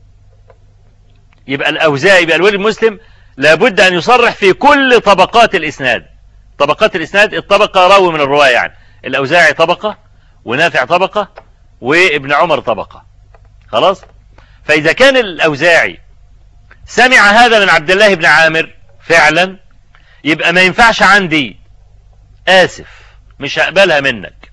يبقى الأوزاعي يبقى الوليد المسلم لابد أن يصرح في كل طبقات الإسناد. طبقات الإسناد الطبقة راوي من الرواية، يعني الأوزاعي طبقة ونافع طبقة وابن عمر طبقة. خلاص. فإذا كان الأوزاعي سمع هذا من عبد الله بن عامر فعلا، يبقى ما ينفعش عندي، آسف مش هقبلها منك،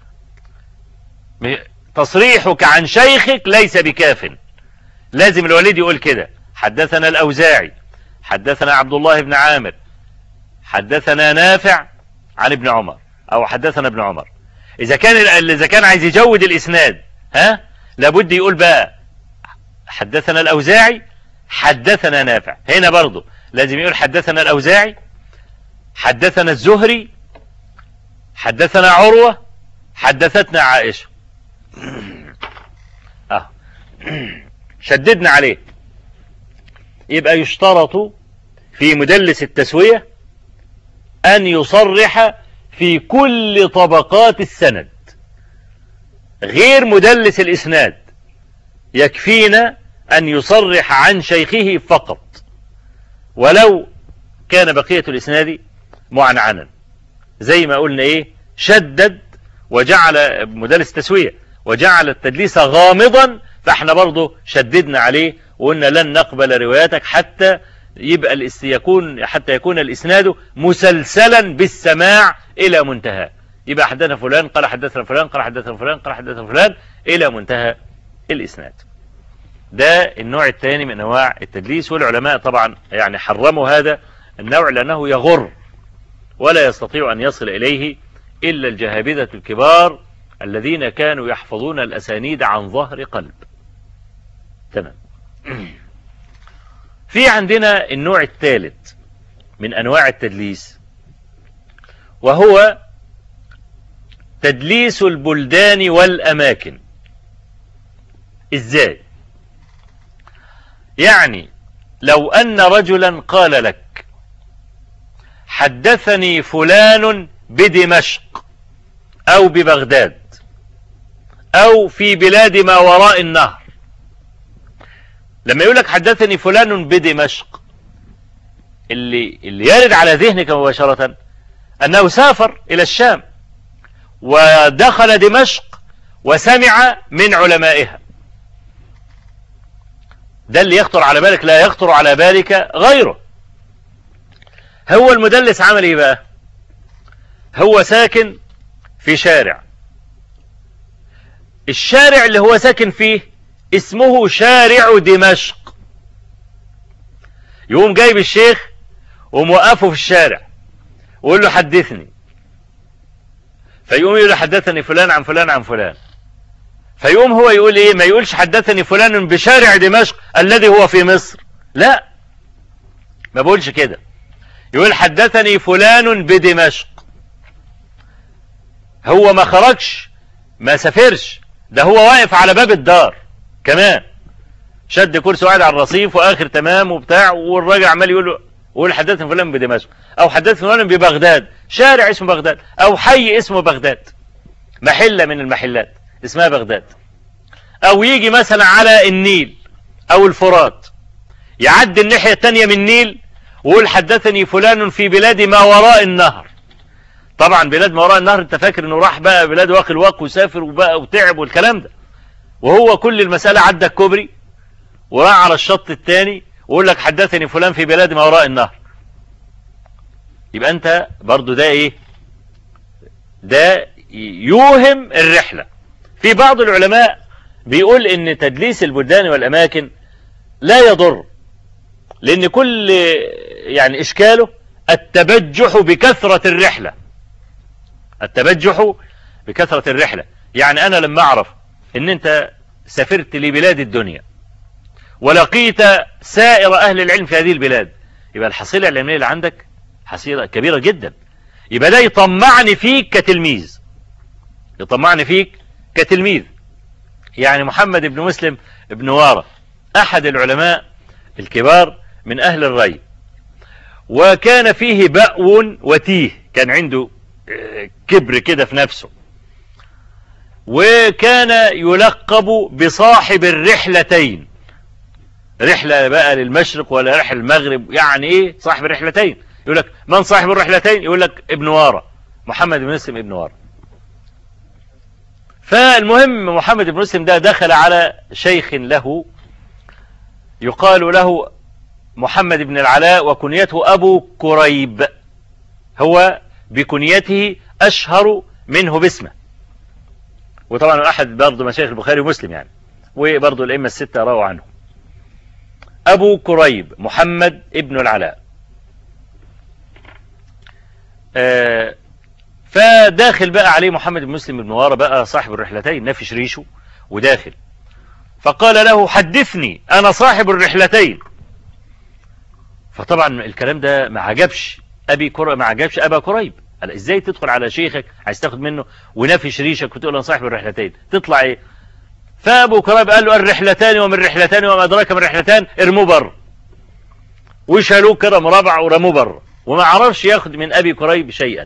تصريحك عن شيخك ليس بكاف. لازم الوليد يقول كده حدثنا الأوزاعي حدثنا عبد الله بن عامر حدثنا نافع عن ابن عمر او حدثنا ابن عمر. اذا كان اذا كان عايز يجود الاسناد ها لابد يقول بقى حدثنا الأوزاعي حدثنا نافع. هنا برضو لازم يقول حدثنا الأوزاعي حدثنا الزهري حدثنا عروة حدثتنا عائشة. اه شددنا عليه. يبقى يشترط في مدلس التسوية أن يصرح في كل طبقات السند، غير مدلس الإسناد يكفينا أن يصرح عن شيخه فقط، ولو كان بقية الإسناد معنعنا. زي ما قلنا إيه شدد وجعل مدلس التسوية وجعل التدليس غامضا، فاحنا برضو شددنا عليه وقلنا لن نقبل رواياتك حتى يبقى يكون حتى يكون الإسناد مسلسلا بالسماع إلى منتهى. يبقى حدثنا فلان قال حدثنا فلان قال حدثنا فلان قال حدثنا فلان إلى منتهى الإسناد. ده النوع الثاني من أنواع التدليس، والعلماء طبعا يعني حرموا هذا النوع لأنه يغر ولا يستطيع أن يصل إليه إلا الجهابذة الكبار الذين كانوا يحفظون الأسانيد عن ظهر قلب. تمام. في عندنا النوع الثالث من أنواع التدليس، وهو تدليس البلدان والأماكن. إزاي؟ يعني لو أن رجلا قال لك حدثني فلان بدمشق أو ببغداد أو في بلاد ما وراء النهر، لما يقول لك حدثني فلان بدمشق، اللي, اللي يرد على ذهنك مباشرة أنه سافر إلى الشام ودخل دمشق وسمع من علمائها. ده اللي يخطر على بالك، لا يخطر على بالك غيره. هو المدلس عمل ايه بقى؟ هو ساكن في شارع، الشارع اللي هو ساكن فيه اسمه شارع دمشق، يقوم جايب الشيخ وموقفه في الشارع ويقول له حدثني، فيقوم يقول له حدثني فلان عن فلان عن فلان، فيقوم هو يقول ايه؟ ما يقولش حدثني فلان بشارع دمشق الذي هو في مصر، لا، ما بقولش كده، يقول حدثني فلان بدمشق. هو ما خرجش، ما سافرش، ده هو واقف على باب الدار كمان، شد كرسي وقاعد على الرصيف واخر تمام وبتاع، والراجل عمال يقول له يقول حدثني فلان بدمشق، او حدثني فلان ببغداد، شارع اسمه بغداد، او حي اسمه بغداد، محلة من المحلات اسمها بغداد. او يجي مثلا على النيل او الفرات، يعدي الناحية التانية من النيل ويقول حدثني فلان في بلاد ما وراء النهر. طبعا بلاد ما وراء النهر انت فاكر انه راح بقى بلاد واقي الواق وسافر وبقى وتعب والكلام ده، وهو كل المسألة عدى الكوبري وراح على الشط التاني ويقول لك حدثني فلان في بلاد ما وراء النهر. يبقى انت برضو ده ايه؟ ده يوهم الرحلة. في بعض العلماء بيقول ان تدليس البلدان والاماكن لا يضر، لان كل يعني اشكاله التبجح بكثرة الرحلة، التبجح بكثرة الرحلة. يعني انا لما اعرف ان انت سافرت لبلاد الدنيا ولقيت سائر اهل العلم في هذه البلاد، يبقى الحصيلة العلمية اللي عندك حصيلة كبيرة جدا، يبقى ده يطمعني فيك كتلميذ، يطمعني فيك كتلميذ. يعني محمد بن مسلم بن وارة احد العلماء الكبار من اهل الري، وكان فيه بأو وتيه، كان عنده كبر كده في نفسه، وكان يلقب بصاحب الرحلتين، رحلة بقى للمشرق ولا رحلة المغرب، يعني ايه صاحب الرحلتين؟ يقول لك من صاحب الرحلتين؟ يقول لك ابن وارة، محمد بن مسلم ابن وارة. فالمهم محمد بن مسلم ده دخل على شيخ له يقال له محمد بن العلاء، وكنيته أبو كريب، هو بكنيته أشهر منه باسمه، وطبعا أحد برضه مشايخ البخاري ومسلم يعني، وبرضه الأئمة الستة رووا عنه. أبو كريب محمد ابن العلاء. آه فداخل بقى عليه محمد بن مسلم بن وارة بقى صاحب الرحلتين، نافش ريشه وداخل، فقال له حدثني أنا صاحب الرحلتين. فطبعا الكلام ده ما عجبش أبي كريب، ما عجبش أبا كريب، قال إزاي تدخل على شيخك عايز تاخد منه ونافش ريشك وتقول أنا صاحب الرحلتين، تطلع إيه؟ فأبو كريب قال له الرحلتان ومن رحلتان وما أدراك من رحلتان، ارموا بر، وشالوه كده مربع ورموه بر، وما عرفش ياخد من أبي كريب شيئا.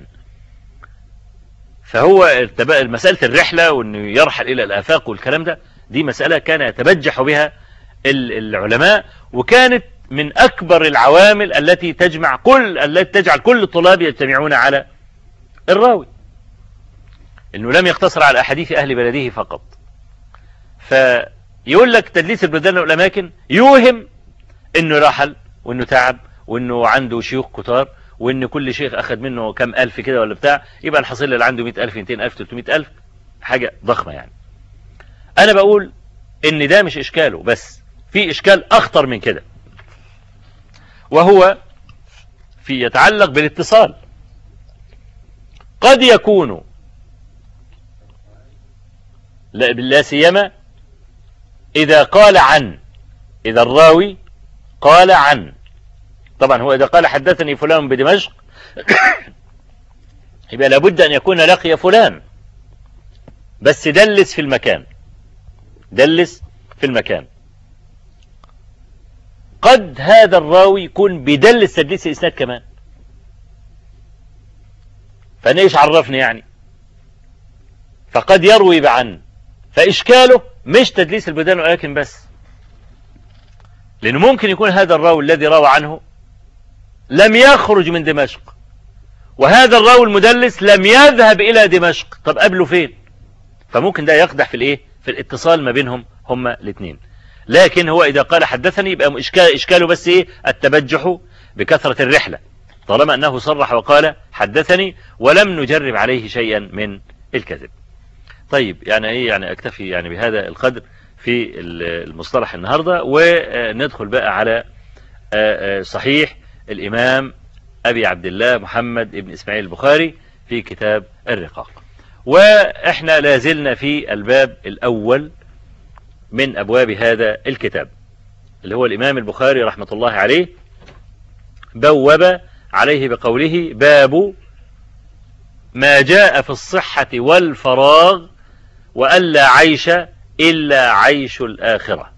فهو مسألة الرحلة وأنه يرحل إلى الآفاق والكلام ده، دي مسألة كان يتبجح بها العلماء، وكانت من أكبر العوامل التي تجمع كل التي تجعل كل الطلاب يجتمعون على الراوي، إنه لم يقتصر على أحاديث أهل بلده فقط. فيقول لك تدليس البلدان والأماكن يوهم إنه رحل وإنه تعب وإنه عنده شيوخ كتار وان كل شيخ اخذ منه كم الف كده ولا بتاع، يبقى الحصيلة اللي عنده مئة الف مئتين الف ثلاثمئة الف، حاجة ضخمة يعني. انا بقول ان ده مش اشكاله، بس في اشكال اخطر من كده، وهو في يتعلق بالاتصال. قد يكون لا سيما إذا قال عن، إذا الراوي قال عن، طبعا هو إذا قال حدثني فلان بدمشق يبقى لابد أن يكون لقي فلان، بس دلس في المكان، دلس في المكان. قد هذا الراوي يكون بدلس تدليس الإسناد كمان، فأنا إيش عرفني يعني؟ فقد يروي بعن، فإشكاله مش تدليس البدن ولكن بس، لأنه ممكن يكون هذا الراوي الذي روى عنه لم يخرج من دمشق، وهذا الراوي المدلس لم يذهب إلى دمشق، طب قبله فين؟ فممكن ده يقدح في الإيه؟ في الاتصال ما بينهم هما الاثنين. لكن هو إذا قال حدثني يبقى إشكال إشكاله بس إيه؟ التبجح بكثرة الرحلة، طالما أنه صرح وقال حدثني ولم نجرب عليه شيئا من الكذب. طيب يعني ايه، يعني اكتفي يعني بهذا القدر في المصطلح النهاردة، وندخل بقى على صحيح الامام ابي عبد الله محمد ابن اسماعيل البخاري في كتاب الرقاق. واحنا لازلنا في الباب الاول من ابواب هذا الكتاب، اللي هو الامام البخاري رحمة الله عليه بوب عليه بقوله: باب ما جاء في الصحة والفراغ وألا عيش إلا عيش الآخرة.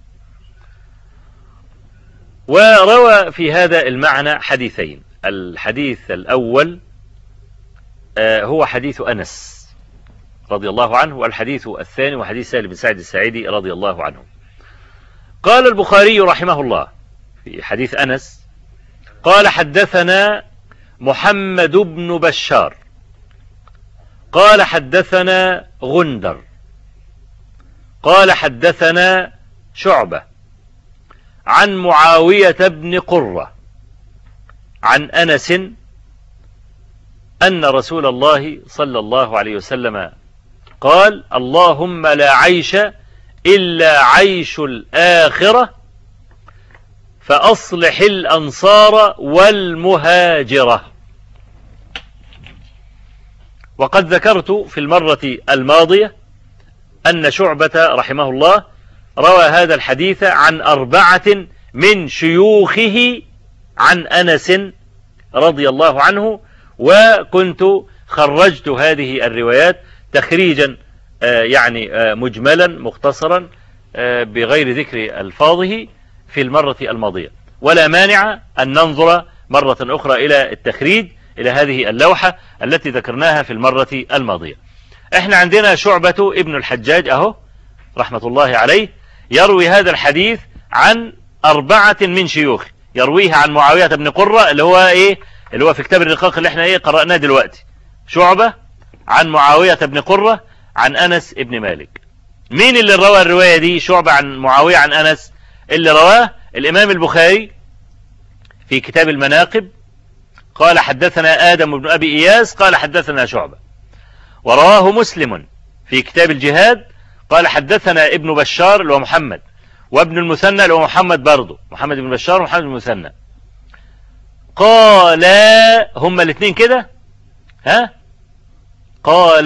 وروى في هذا المعنى حديثين. الحديث الأول هو حديث أنس رضي الله عنه، والحديث الثاني وحديث سهل بن سعد الساعدي رضي الله عنه. قال البخاري رحمه الله في حديث أنس: قال حدثنا محمد بن بشار قال حدثنا غندر قال حدثنا شعبة عن معاوية بن قرة عن أنس أن رسول الله صلى الله عليه وسلم قال: اللهم لا عيش إلا عيش الآخرة فأصلح الأنصار والمهاجرة. وقد ذكرت في المرة الماضية أن شعبة رحمه الله روى هذا الحديث عن أربعة من شيوخه عن أنس رضي الله عنه، وكنت خرجت هذه الروايات تخريجا يعني مجملا مختصرا بغير ذكر ألفاظه في المرة الماضية، ولا مانع أن ننظر مرة أخرى إلى التخريج إلى هذه اللوحة التي ذكرناها في المرة الماضية. احنا عندنا شعبة ابن الحجاج اهو رحمة الله عليه يروي هذا الحديث عن أربعة من شيوخ، يرويه عن معاوية بن قرة اللي هو ايه، اللي هو في كتاب الرقاق اللي احنا ايه قرأناه دلوقتي، شعبة عن معاوية بن قرة عن أنس ابن مالك. مين اللي روى الرواية دي؟ شعبة عن معاوية عن أنس، اللي رواه الإمام البخاري في كتاب المناقب قال حدثنا آدم بن أبي إياس قال حدثنا شعبة، ورواه مسلم في كتاب الجهاد قال حدثنا ابن بشار اللي هو محمد، وابن المثنى اللي هو محمد برضه، محمد بن بشار ومحمد بن المثنى، قال هما الاثنين كده ها قال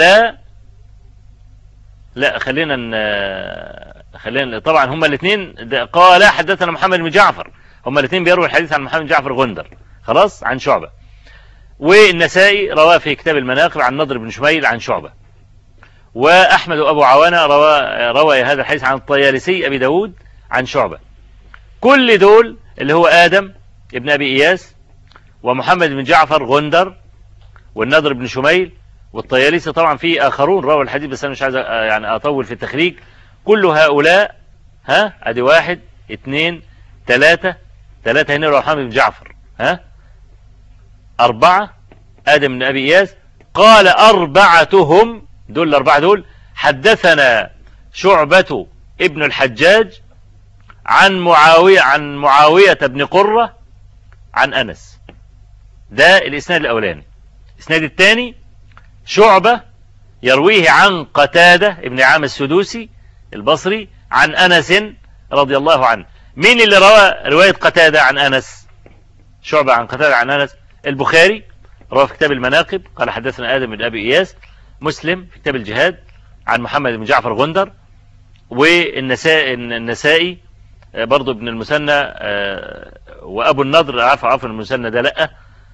لا خلينا خلينا طبعا هما الاثنين قال حدثنا محمد بن جعفر، هما الاثنين بيروي الحديث عن محمد بن جعفر غندر خلاص عن شعبة، والنسائي رواه في كتاب المناقب عن نضر بن شميل عن شعبة، وأحمد أبو عوانة روى, روى هذا الحديث عن الطيالسي أبي داود عن شعبة. كل دول اللي هو آدم ابن أبي إياس ومحمد بن جعفر غندر والنضر بن شميل والطيالسي، طبعا في آخرون روى الحديث بس أنا مش عايز يعني أطول في التخريج. كل هؤلاء ها أدي واحد اثنين ثلاثة ثلاثة هنا روى محمد بن جعفر ها أربعة آدم بن أبي إياس، قال أربعتهم دول الأربعة دول حدثنا شعبة ابن الحجاج عن معاوية عن معاوية بن قرة عن أنس. ده الإسناد الأولاني. الإسناد الثاني شعبة يرويه عن قتادة ابن عام السدوسي البصري عن أنس رضي الله عنه. مين اللي روى رواية قتادة عن أنس؟ شعبة عن قتادة عن أنس. البخاري روى في كتاب المناقب قال حدثنا آدم بن أبي إياس. مسلم في كتاب الجهاد عن محمد بن جعفر غندر. والنسائي النسائي برضو ابن المثنى وأبو النضر، عفوا عفوا المثنى ده لأ،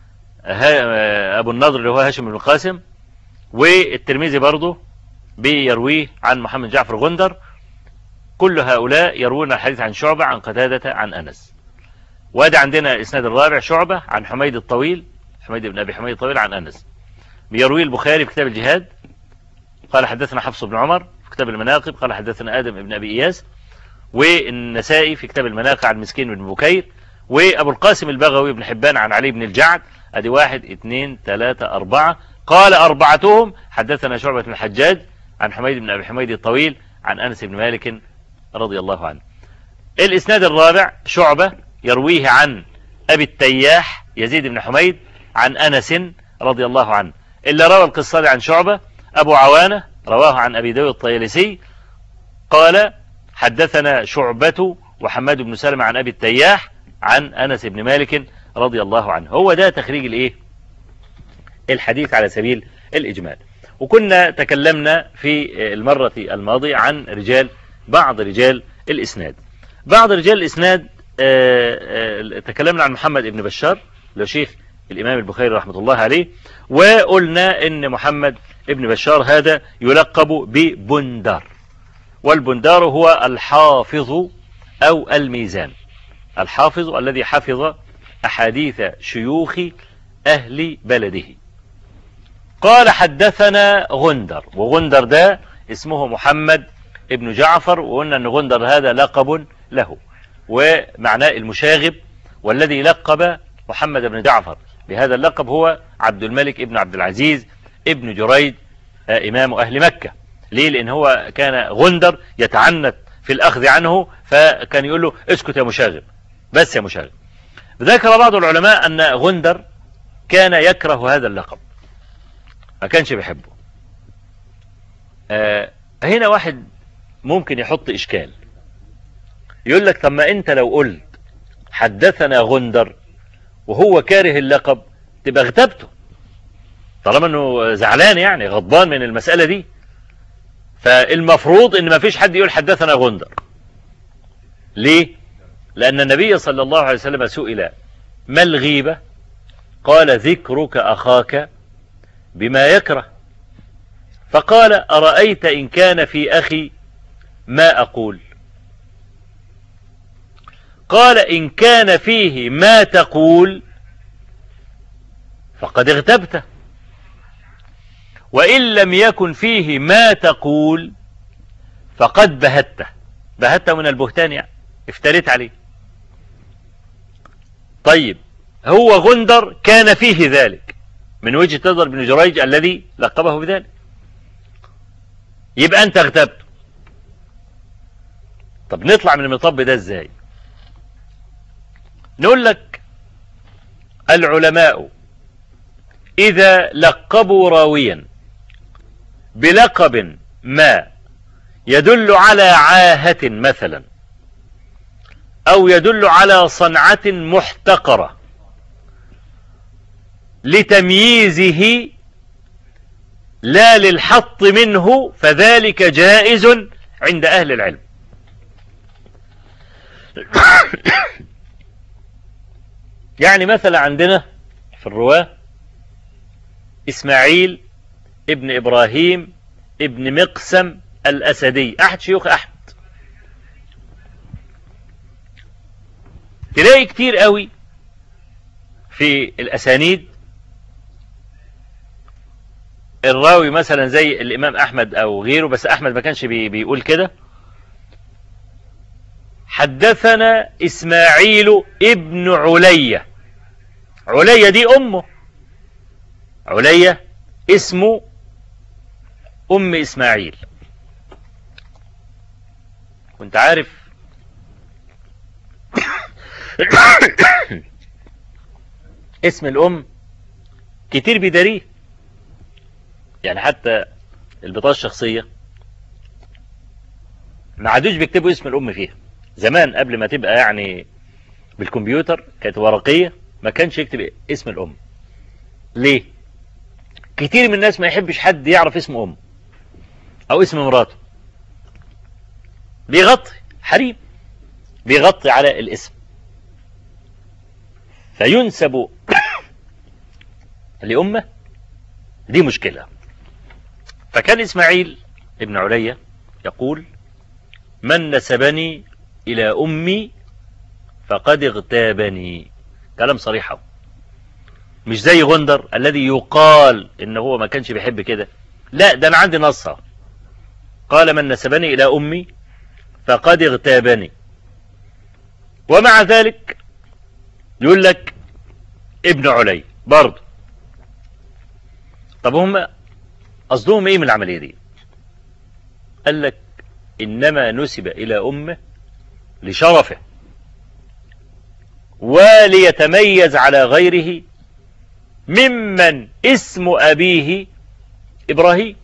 أبو النضر اللي هو هاشم بن القاسم. والترمذي برضو بيرويه عن محمد جعفر غندر. كل هؤلاء يروون الحديث عن شعبة عن قتادة عن أنس. وادي عندنا الإسناد الرابع شعبة عن حميد الطويل، حميد بن أبي حميد الطويل عن أنس، بيرويه البخاري في كتاب الجهاد قال حدثنا حفص بن عمر، في كتاب المناقب قال حدثنا آدم بن أبي إياس. والنسائي في كتاب المناقب عن مسكين بن بكير. وأبو القاسم البغوي بن حبان عن علي بن الجعد. ادي واحد اثنين ثلاثة أربعة. قال أربعتهم حدثنا شعبة بن الحجاج عن حميد بن أبي حميد الطويل عن أنس بن مالك رضي الله عنه. الإسناد الرابع شعبة يرويه عن أبي التياح يزيد بن حميد عن أنس رضي الله عنه. اللي روى القصة دي عن شعبة أبو عوانة رواه عن أبي داود الطيالسي قال حدثنا شعبة وحماد بن سلمة عن أبي التياح عن أنس بن مالك رضي الله عنه. هو ده تخريج الإيه؟ الحديث على سبيل الإجمال. وكنا تكلمنا في المرة الماضية عن رجال بعض رجال الإسناد. بعض رجال الإسناد تكلمنا عن محمد بن بشار لو شيخ الإمام البخاري رحمة الله عليه، وقلنا إن محمد بن بشار هذا يلقب ببندار، والبندار هو الحافظ أو الميزان، الحافظ الذي حفظ أحاديث شيوخ أهل بلده. قال حدثنا غندر، وغندر ده اسمه محمد ابن جعفر، وقلنا أن غندر هذا لقب له ومعناه المشاغب، والذي لقب محمد بن جعفر بهذا اللقب هو عبد الملك ابن عبد العزيز ابن جريج إمام أهل مكة. ليه؟ لأن هو كان غندر يتعنت في الأخذ عنه، فكان يقول له اسكت يا مشاغب، بس يا مشاغب. ذكر بعض العلماء أن غندر كان يكره هذا اللقب، ما كانش بيحبه. آه هنا واحد ممكن يحط إشكال، يقول لك طب ما أنت لو قلت حدثنا غندر وهو كاره اللقب تبقى اغتبته، طالما أنه زعلان يعني غضبان من المسألة دي، فالمفروض أن ما فيش حد يقول حدثنا غندر. ليه؟ لأن النبي صلى الله عليه وسلم سئل ما الغيبة؟ قال ذكرك أخاك بما يكره. فقال أرأيت إن كان في أخي ما أقول؟ قال إن كان فيه ما تقول فقد اغتبته، وإن لم يكن فيه ما تقول فقد بهته. بهته من البهتان يعني افتريت عليه. طيب هو غندر كان فيه ذلك من وجهة نظر ابن جريج الذي لقبه بذلك، يبقى أنت اغتبته. طب نطلع من المطب ده ازاي؟ نقول لك العلماء إذا لقبوا راويا بلقب ما يدل على عاهة مثلا، أو يدل على صنعة محتقرة لتمييزه لا للحط منه، فذلك جائز عند أهل العلم. يعني مثلا عندنا في الرواة إسماعيل ابن إبراهيم ابن مقسم الأسدي، أحد شيوخ أحمد. تلاقي كتير قوي في الأسانيد الراوي مثلا زي الإمام أحمد أو غيره، بس أحمد ما كانش بي بيقول كده، حدثنا إسماعيل ابن علية. علية دي أمه، علية اسمه أم إسماعيل. كنت عارف اسم الأم كتير بيداريه. يعني حتى البطاقة الشخصية ما عادوش بيكتبوا اسم الأم فيها. زمان قبل ما تبقى يعني بالكمبيوتر كانت ورقية، ما كانش يكتب اسم الأم. ليه؟ كتير من الناس ما يحبش حد يعرف اسم أم أو اسم مراته، بيغطي حريم، بيغطي على الاسم، فينسب لأمه. دي مشكلة. فكان إسماعيل ابن عليا يقول: من نسبني إلى أمي فقد اغتابني. كلام صريح، مش زي غندر الذي يقال إنه هو ما كانش بيحب كده. لا، ده أنا عندي نصها، قال: من نسبني إلى أمي فقد اغتابني. ومع ذلك يقول لك ابن علي برضه. طب هم قصدهم ايه من العملية دي؟ قال لك إنما نسب إلى أمه لشرفه وليتميز على غيره ممن اسم أبيه إبراهيم.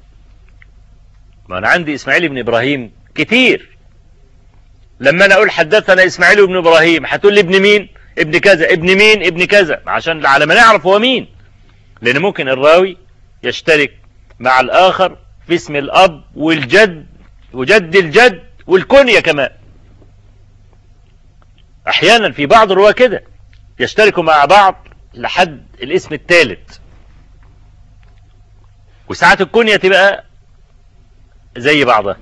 ما أنا عندي إسماعيل بن إبراهيم كتير. لما أنا أقول حدثنا إسماعيل بن إبراهيم هتقول لي ابن مين؟ ابن كذا. ابن مين؟ ابن كذا. عشان على ما نعرف هو مين، لأن ممكن الراوي يشترك مع الآخر في اسم الأب والجد وجد الجد والكنية كمان. أحيانا في بعض الرواة كده يشتركوا مع بعض لحد الاسم الثالث، وساعات الكنية تبقى زي بعضها.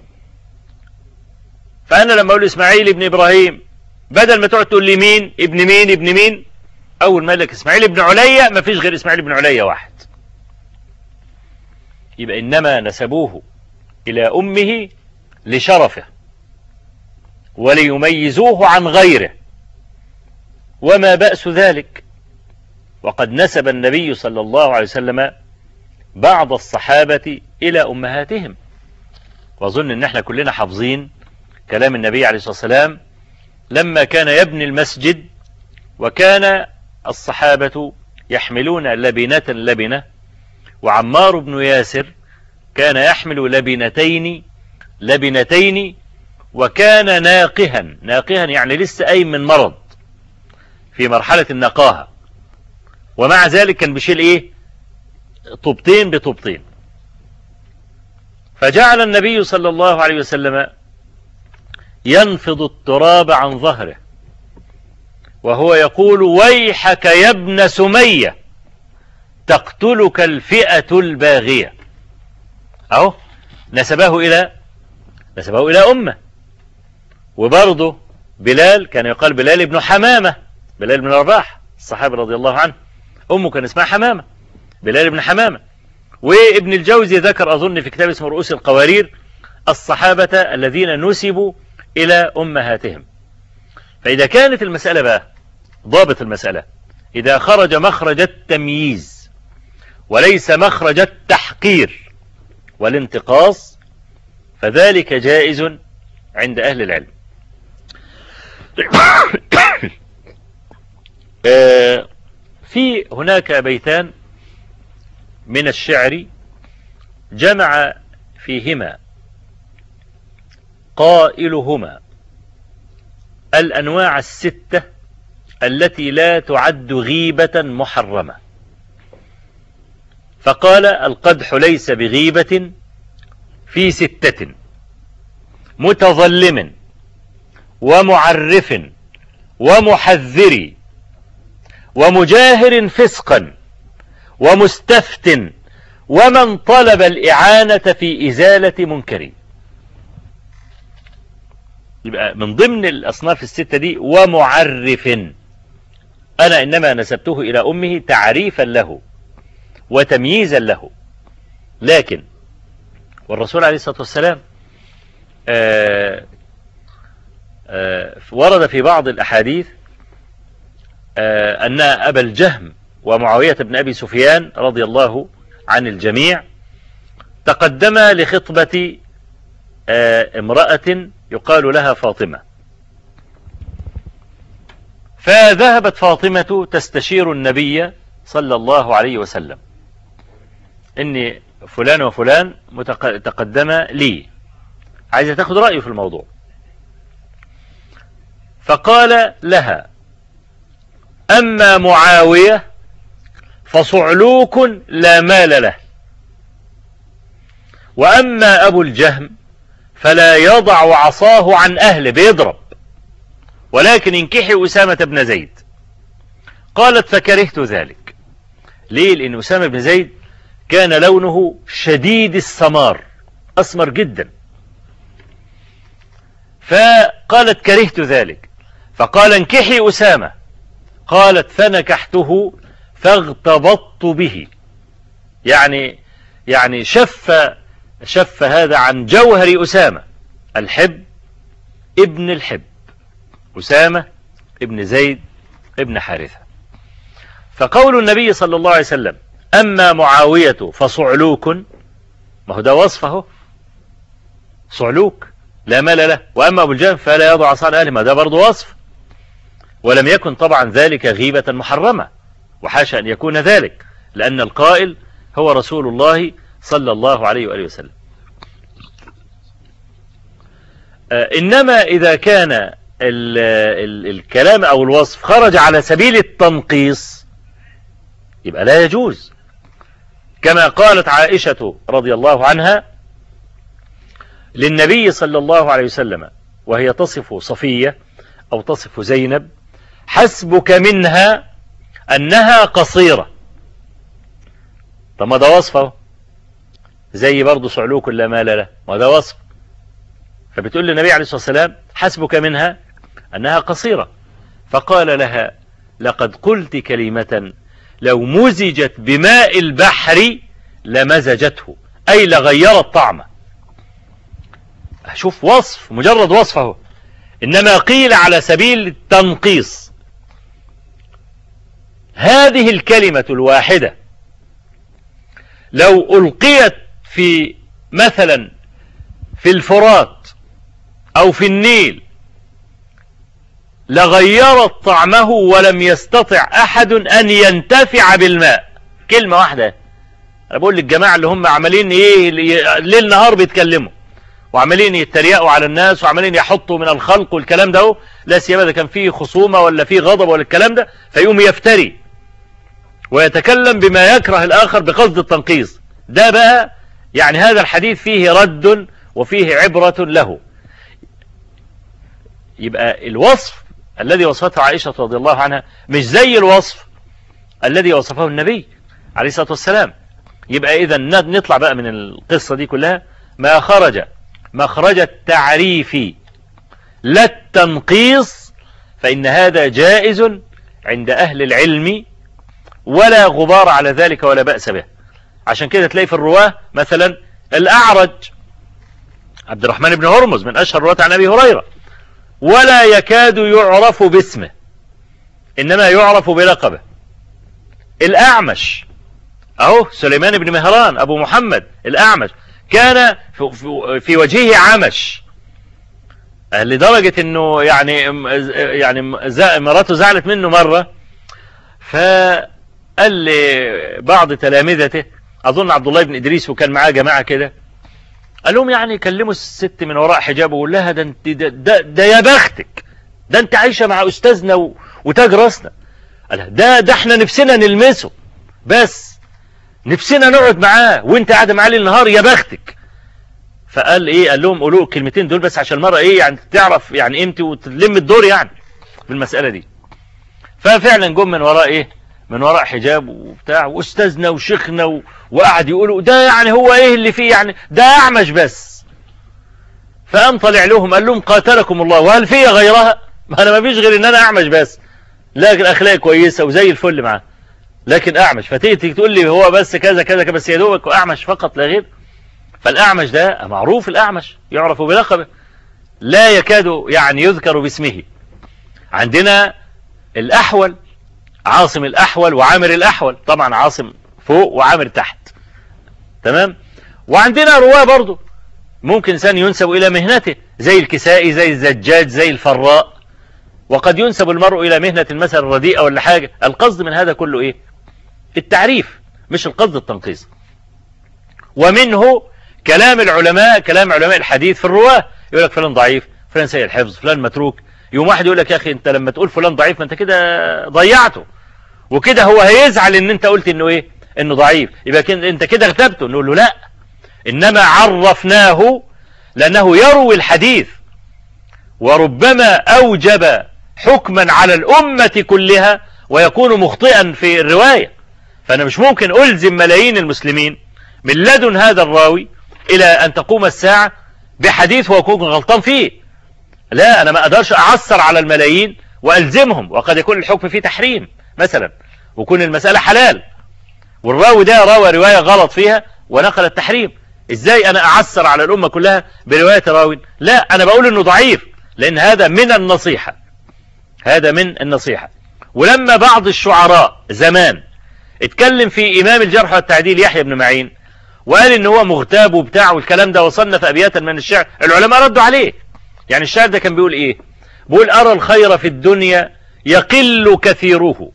فأنا لما أقول إسماعيل ابن إبراهيم، بدل ما تقعد تقول لي مين ابن مين ابن مين، أول ما لك إسماعيل ابن عليا ما فيش غير إسماعيل ابن عليا واحد. يبقى إنما نسبوه إلى أمه لشرفه وليميزوه عن غيره، وما بأس ذلك. وقد نسب النبي صلى الله عليه وسلم بعض الصحابة إلى أمهاتهم. وأظن أن احنا كلنا حافظين كلام النبي عليه الصلاة والسلام لما كان يبني المسجد، وكان الصحابة يحملون لبنة لبنة، وعمار بن ياسر كان يحمل لبنتين لبنتين، وكان ناقها. ناقها يعني لسه قايم من مرض، في مرحلة النقاهة، ومع ذلك كان بيشيل ايه؟ طوبتين بطوبتين. فجعل النبي صلى الله عليه وسلم ينفض التراب عن ظهره وهو يقول: ويحك يا ابن سمية تقتلك الفئة الباغية. اهو نسبه الى نسبه الى امه. وبرضه بلال كان يقال بلال ابن حمامة، بلال بن رباح الصحابي رضي الله عنه، امه كان اسمها حمامة، بلال بن حمامة. وابن الجوزي ذكر أظن في كتاب اسمه رؤوس القوارير الصحابة الذين نسبوا إلى أمهاتهم. فإذا كانت المسألة بقى ضابط المسألة إذا خرج مخرج التمييز وليس مخرج التحقير والانتقاص، فذلك جائز عند أهل العلم. في هناك بيتان من الشعر جمع فيهما قائلهما الأنواع الستة التي لا تعد غيبة محرمة. فقال: القدح ليس بغيبة في ستة: متظلم ومعرف ومحذر ومجاهر فسقا ومستفت ومن طلب الإعانة في إزالة منكر. يبقى من ضمن الأصناف الستة دي ومعرف. أنا إنما نسبته إلى أمه تعريفا له وتمييزا له. لكن والرسول عليه الصلاة والسلام آآ آآ ورد في بعض الأحاديث أن أبا الجهم ومعاوية بن أبي سفيان رضي الله عن الجميع تقدما لخطبة امرأة يقال لها فاطمة، فذهبت فاطمة تستشير النبي صلى الله عليه وسلم إن فلان وفلان تقدم لي، عايزة تاخد رأيه في الموضوع. فقال لها: أما معاوية فصعلوك لا مال له، وأما أبو الجهم فلا يضع عصاه عن أهله، بيضرب، ولكن انكحي أسامة بن زيد. قالت: فكرهت ذلك. ليه؟ لأن أسامة بن زيد كان لونه شديد السمار، أسمر جدا. فقالت: كرهت ذلك. فقال: انكحي أسامة. قالت: فنكحته فاغتبطت به. يعني يعني شف شف هذا عن جوهر أسامة، الحب ابن الحب، أسامة ابن زيد ابن حارثة. فقول النبي صلى الله عليه وسلم: أما معاوية فصعلوك، ما هو ده وصفه، صعلوك لا مال له، وأما أبو الجهم فلا يضع عصا عن أهله، ما ده برضه وصف. ولم يكن طبعا ذلك غيبة محرمة، وحاشا أن يكون ذلك، لأن القائل هو رسول الله صلى الله عليه وآله وسلم. إنما إذا كان ال ال الكلام أو الوصف خرج على سبيل التنقيص يبقى لا يجوز، كما قالت عائشة رضي الله عنها للنبي صلى الله عليه وسلم وهي تصف صفية أو تصف زينب: حسبك منها أنها قصيرة. طب ما ده وصفه، زي برضه صعلوك لا مال له، ما ده وصف. فبتقول للنبي عليه الصلاة والسلام: حسبك منها أنها قصيرة. فقال لها: لقد قلت كلمة لو مزجت بماء البحر لمزجته، أي لغيرت طعمه. شوف وصف، مجرد وصفه، إنما قيل على سبيل التنقيص. هذه الكلمة الواحدة لو ألقيت في مثلا في الفرات أو في النيل لغيرت طعمه ولم يستطع أحد أن ينتفع بالماء. كلمة واحدة. أنا بقول للجماعة اللي هم عمالين إيه ليل نهار بيتكلموا وعمالين يتريقوا على الناس وعمالين يحطوا من الخلق والكلام ده، لا سيما إذا كان فيه خصومة ولا فيه غضب ولا الكلام ده، فيقوم يفتري ويتكلم بما يكره الآخر بقصد التنقيص. ده بقى يعني هذا الحديث فيه رد وفيه عبرة له. يبقى الوصف الذي وصفته عائشة رضي الله عنها مش زي الوصف الذي وصفه النبي عليه الصلاة والسلام. يبقى إذا نطلع بقى من القصة دي كلها ما خرج مخرج التعريف لا التنقيص، فإن هذا جائز عند أهل العلم ولا غبار على ذلك ولا بأس به. عشان كده تلاقي في الرواه مثلا الأعرج عبد الرحمن بن هرمز من أشهر الرواة عن أبي هريرة، ولا يكاد يعرف باسمه، إنما يعرف بلقبه. الأعمش أهو سليمان بن مهران أبو محمد الأعمش كان في وجهه عمش لدرجة أنه يعني يعني مراته زعلت منه مرة، فقال لبعض تلامذته أظن عبد الله بن إدريس وكان معاه جماعة كده، قال لهم يعني كلموا الست من وراء حجابه وقول لها ده انت ده, ده, ده يا بختك، ده انت عايشة مع أستاذنا وتاج راسنا. قال ده ده احنا نفسنا نلمسه، بس نفسنا نقعد معاه وانت قاعده معاه ليل نهار، يا بختك. فقال ايه، قال لهم قولوا الكلمتين دول بس عشان المرة ايه يعني تعرف يعني قيمتي وتلم الدور يعني بالمسألة دي. ففعلا جم من وراء ايه، من وراء حجاب وبتاع واستاذنا وشيخنا و... وقعد يقولوا ده يعني هو ايه اللي فيه يعني ده اعمش بس. فقام طلع لهم قال لهم قاتلكم الله، وهل في غيرها؟ ما انا ما فيش غير ان انا اعمش بس، لكن اخلاقي كويسه وزي الفل معاه، لكن اعمش. فتيجي تقول لي هو بس كذا كذا بس يا دوبك اعمش فقط لا غير. فالاعمش ده معروف، الاعمش يعرف بلقبه لا يكاد يعني يذكر باسمه. عندنا الاحول، عاصم الأحول وعامر الأحول، طبعا عاصم فوق وعامر تحت، تمام. وعندنا رواه برضو ممكن إنسان ينسب إلى مهنته زي الكسائي زي الزجاج زي الفراء، وقد ينسب المرء إلى مهنة مثلا رديئة ولا حاجة. القصد من هذا كله إيه؟ التعريف مش القصد التنقيص. ومنه كلام العلماء، كلام علماء الحديث في الرواه، يقول لك فلان ضعيف، فلان سيء الحفظ، فلان متروك. يوم واحد يقول لك يا اخي انت لما تقول فلان ضعيف ما انت كده ضيعته، وكده هو هيزعل ان انت قلت انه ايه، انه ضعيف، يبقى انت كده اغتبته. نقول له لا، انما عرفناه لانه يروي الحديث، وربما اوجب حكما على الامة كلها ويكون مخطئا في الرواية. فانا مش ممكن الزم ملايين المسلمين من لدن هذا الراوي الى ان تقوم الساعة بحديث هو يكون غلطان فيه. لا، انا ما اقدرش اعثر على الملايين والزمهم، وقد يكون الحكم فيه تحريم مثلا، ويكون المسألة حلال، والراوي ده روى رواية غلط فيها ونقل التحريم. ازاي انا اعثر على الامة كلها برواية راوي؟ لا، انا بقول انه ضعيف لان هذا من النصيحة، هذا من النصيحة. ولما بعض الشعراء زمان اتكلم في امام الجرح والتعديل يحيى بن معين وقال ان هو مغتاب وبتاع والكلام ده، وصنف ابياتا من الشعر، العلماء ردوا عليه. يعني الشعر ده كان بيقول ايه؟ بيقول ارى الخير في الدنيا يقل كثيره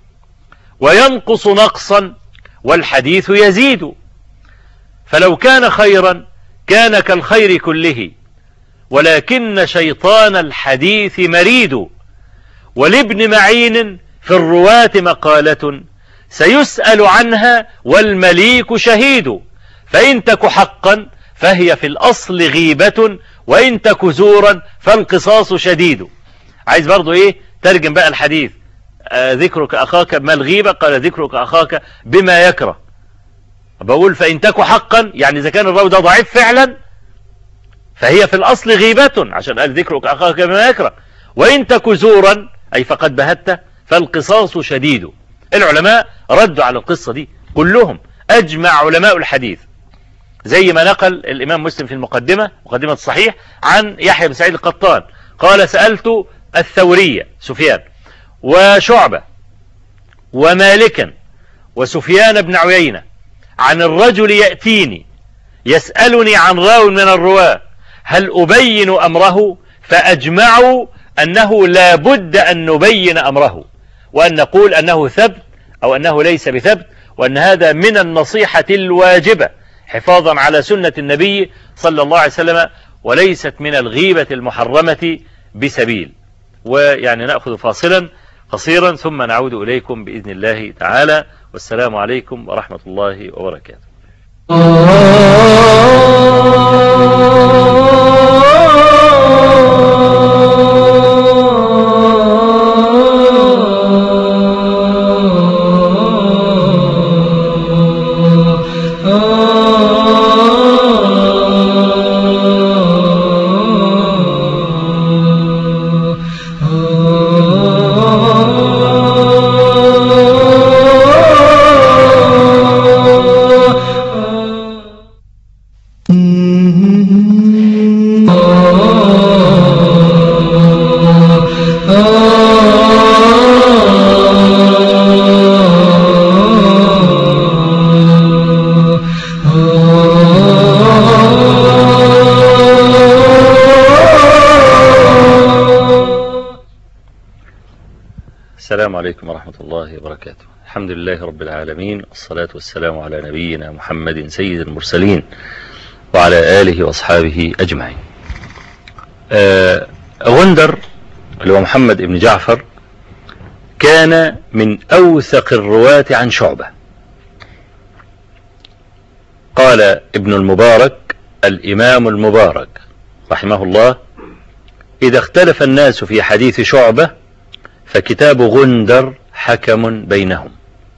وينقص نقصا والحديث يزيد، فلو كان خيرا كان كالخير كله، ولكن شيطان الحديث مريد، ولابن معين في الرواة مقالة سيسأل عنها والمليك شهيد، فإن تك حقا فهي في الأصل غيبة، وإن تك زورا فالقصاص شديد. عايز برضو ايه ترجم بقى الحديث، آه ذكرك أخاك ما الغيبة؟ قال ذكرك أخاك بما يكره. بقول فإن تك حقا، يعني إذا كان الراوي ده ضعيف فعلا فهي في الأصل غيبة، عشان قال ذكرك أخاك بما يكره. وإن تك زورا أي فقد بهت فالقصاص شديد. العلماء ردوا على القصة دي كلهم، أجمع علماء الحديث، زي ما نقل الإمام مسلم في المقدمة، مقدمة الصحيح، عن يحيى بن سعيد القطان قال سألت الثورية سفيان وشعبة ومالكا وسفيان بن عيينة عن الرجل يأتيني يسألني عن راو من الرواة هل أبين أمره، فأجمعوا أنه لا بد أن نبين أمره، وأن نقول أنه ثبت أو أنه ليس بثبت، وأن هذا من النصيحة الواجبة حفاظا على سنة النبي صلى الله عليه وسلم، وليست من الغيبة المحرمة بسبيل. ويعني نأخذ فاصلا قصيرا ثم نعود إليكم بإذن الله تعالى، والسلام عليكم ورحمة الله وبركاته. السلام عليكم ورحمة الله وبركاته. الحمد لله رب العالمين، والصلاة والسلام على نبينا محمد سيد المرسلين وعلى آله وأصحابه أجمعين. آه غندر اللي هو محمد بن جعفر كان من أوثق الرواة عن شعبة. قال ابن المبارك الإمام المبارك رحمه الله إذا اختلف الناس في حديث شعبة فكتاب غندر حكم بينهم.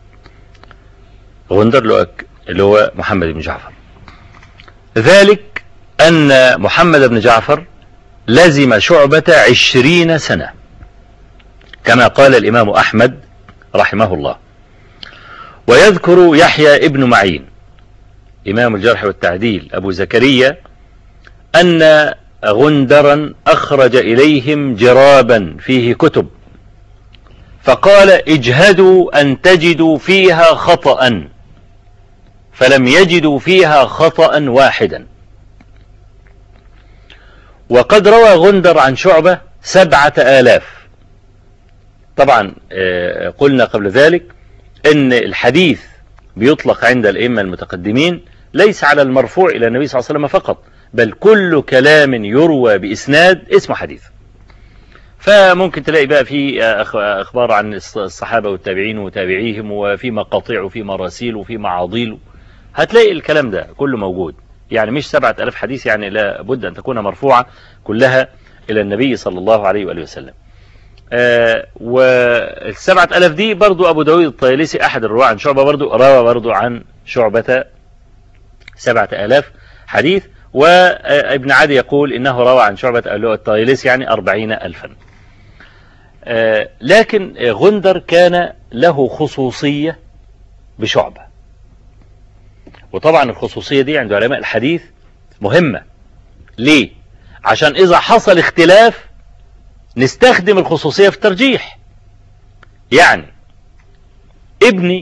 غندر اللي هو محمد بن جعفر، ذلك أن محمد بن جعفر لزم شعبة عشرين سنة كما قال الإمام أحمد رحمه الله. ويذكر يحيى ابن معين إمام الجرح والتعديل أبو زكريا أن غندرا أخرج إليهم جرابا فيه كتب فقال اجهدوا أن تجدوا فيها خطأ، فلم يجدوا فيها خطأ واحدا. وقد روى غندر عن شعبة سبعة آلاف. طبعا قلنا قبل ذلك ان الحديث بيطلق عند الائمه المتقدمين ليس على المرفوع الى النبي صلى الله عليه وسلم فقط، بل كل كلام يروى باسناد اسمه حديث. فممكن تلاقي بقى في اخبار عن الصحابه والتابعين وتابعيهم، وفي مقاطع وفي مراسيل وفي معاضيل، هتلاقي الكلام ده كله موجود. يعني مش سبعة آلاف حديث، يعني لا بد ان تكون مرفوعه كلها الى النبي صلى الله عليه واله وسلم. آه والسبعة آلاف دي برضو أبو داود الطيالسي أحد الرواة عن شعبة برضو روى برضو عن شعبة سبعة آلاف حديث، وابن عدي يقول إنه روى عن شعبة الطيالسي يعني أربعين ألفا. آه لكن غندر كان له خصوصية بشعبة، وطبعا الخصوصية دي عند علماء الحديث مهمة. ليه؟ عشان إذا حصل اختلاف نستخدم الخصوصية في الترجيح. يعني ابني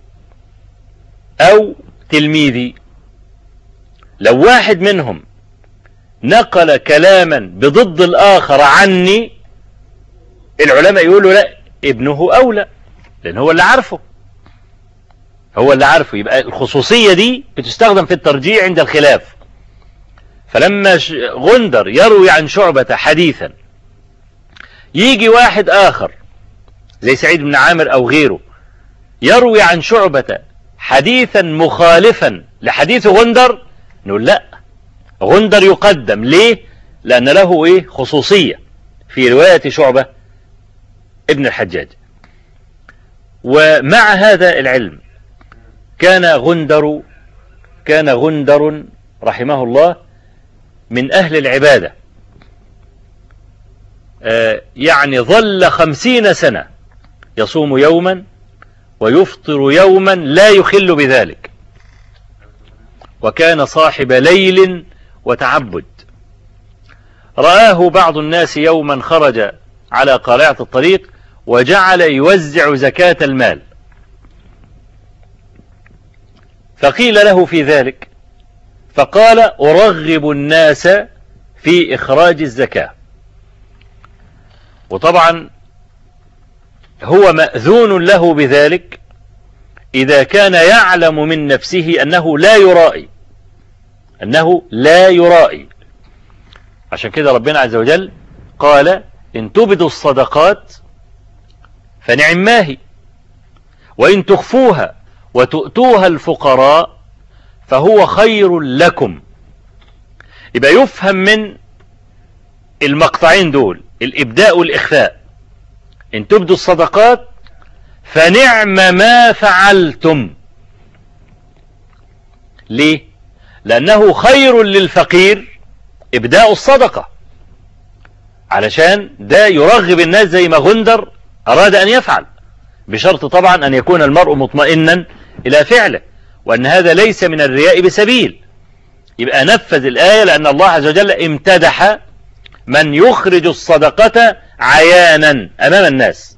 او تلميذي لو واحد منهم نقل كلاما بضد الاخر عني، العلماء يقولوا لا، ابنه اولى، لان هو اللي عارفه هو اللي عارفه يبقى الخصوصية دي بتستخدم في الترجيح عند الخلاف. فلما غندر يروي عن شعبة حديثا، يجي واحد آخر زي سعيد بن عامر أو غيره يروي عن شعبة حديثا مخالفا لحديث غندر، نقول لا، غندر يقدم. ليه؟ لأن له إيه؟ خصوصية في رواية شعبة ابن الحجاج. ومع هذا العلم كان غندر كان غندر رحمه الله من أهل العبادة، يعني ظل خمسين سنة يصوم يوما ويفطر يوما لا يخل بذلك، وكان صاحب ليل وتعبد. رآه بعض الناس يوما خرج على قارعة الطريق وجعل يوزع زكاة المال، فقيل له في ذلك فقال: أرغب الناس في إخراج الزكاة. وطبعا هو مأذون له بذلك إذا كان يعلم من نفسه أنه لا يرائي أنه لا يرائي عشان كده ربنا عز وجل قال: إن تبدوا الصدقات فنعم ما هي، وإن تخفوها وتؤتوها الفقراء فهو خير لكم. يبقى يفهم من المقطعين دول الإبداء والإخفاء. إن تبدوا الصدقات فنعم ما فعلتم. ليه؟ لأنه خير للفقير إبداء الصدقة، علشان ده يرغب الناس زي ما غندر أراد أن يفعل، بشرط طبعا أن يكون المرء مطمئنا إلى فعله، وأن هذا ليس من الرياء بسبيل. يبقى نفذ الآية، لأن الله عز وجل امتدح من يخرج الصدقة عيانا أمام الناس،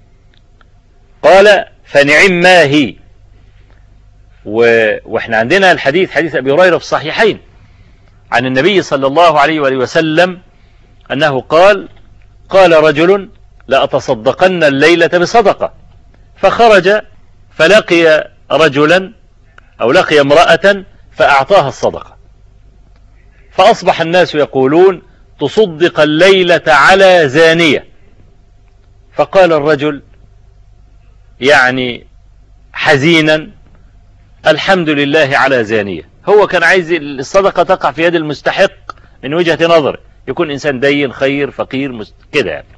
قال: فنعم ما هي. و... واحنا عندنا الحديث حديث أبي هريرة في الصحيحين عن النبي صلى الله عليه وآله وسلم أنه قال: قال رجل: لأتصدقن الليلة بصدقة. فخرج فلقي رجلا أو لقي امرأة فأعطاها الصدقة، فأصبح الناس يقولون: تصدق الليلة على زانية. فقال الرجل يعني حزينا: الحمد لله على زانية. هو كان عايز الصدقة تقع في يد المستحق من وجهة نظر، يكون إنسان دين خير فقير مست... كده يعني.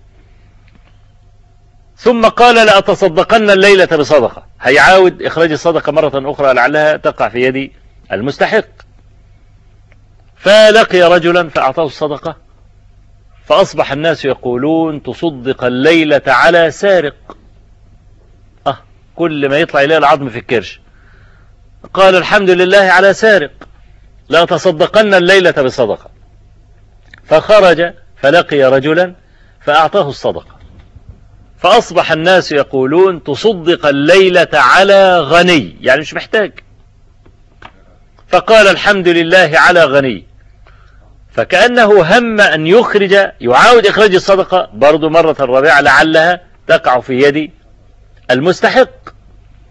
ثم قال: لأتصدقن الليلة بصدقة، هيعاود إخراج الصدقة مرة أخرى لعلها تقع في يد المستحق. فلقي رجلا فأعطاه الصدقة، فأصبح الناس يقولون: تصدق الليلة على سارق. أه كل ما يطلع إليه العظم في الكرش. قال: الحمد لله على سارق، لا تصدقن الليلة بصدقة. فخرج فلقي رجلا فأعطاه الصدقة، فأصبح الناس يقولون: تصدق الليلة على غني، يعني مش محتاج. فقال: الحمد لله على غني. فكأنه هم أن يخرج يعاود إخراج الصدقة برضو مرة رابعة لعلها تقع في يد المستحق.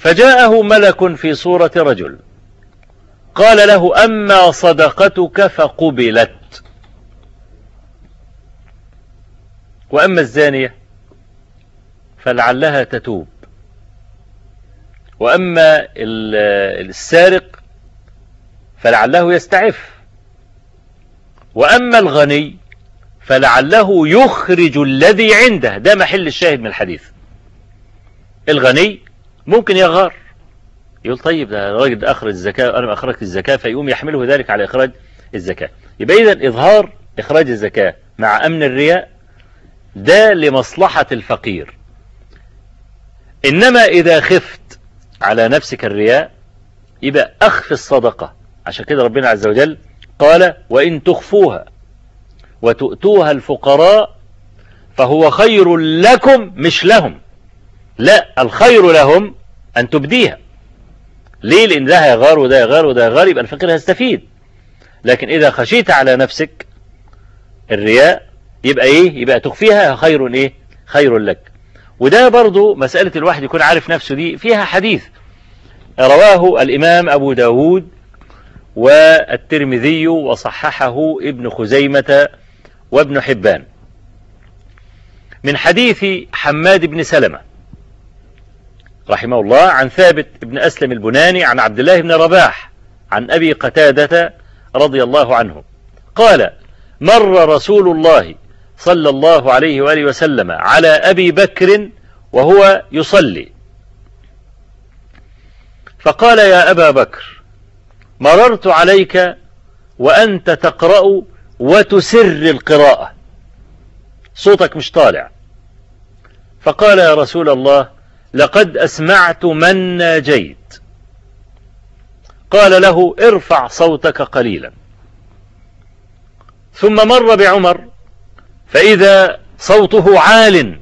فجاءه ملك في صورة رجل قال له أما صدقتك فقبلت، وأما الزانية فلعلها تتوب، وأما السارق فلعله يستعف، وأما الغني فلعله يخرج الذي عنده. ده محل الشاهد من الحديث. الغني ممكن يغار، يقول طيب ده الراجل أخرج الزكاة أنا أخرجت الزكاة، فيقوم يحمله ذلك على إخراج الزكاة. يبقى إذن إظهار إخراج الزكاة مع أمن الرياء ده لمصلحة الفقير. إنما إذا خفت على نفسك الرياء يبقى أخف الصدقة. عشان كده ربنا عز وجل قال وإن تخفوها وتؤتوها الفقراء فهو خير لكم، مش لهم، لا، الخير لهم أن تبديها. ليه؟ لأن ده يغار وده يغار وده يغار، يبقى الفقير هيستفيد. لكن إذا خشيت على نفسك الرياء يبقى إيه؟ يبقى تخفيها خير إيه؟ خير لك. وده برضو مسألة الواحد يكون عارف نفسه دي فيها حديث رواه الإمام أبو داود والترمذي وصححه ابن خزيمة وابن حبان من حديث حماد بن سلمة رحمه الله عن ثابت بن أسلم البناني عن عبد الله بن رباح عن أبي قتادة رضي الله عنه قال مر رسول الله صلى الله عليه وآله وسلم على أبي بكر وهو يصلي فقال يا أبا بكر مررت عليك وأنت تقرأ وتسر القراءة، صوتك مش طالع. فقال يا رسول الله لقد أسمعت من ناجيت. قال له ارفع صوتك قليلا. ثم مر بعمر فإذا صوته عال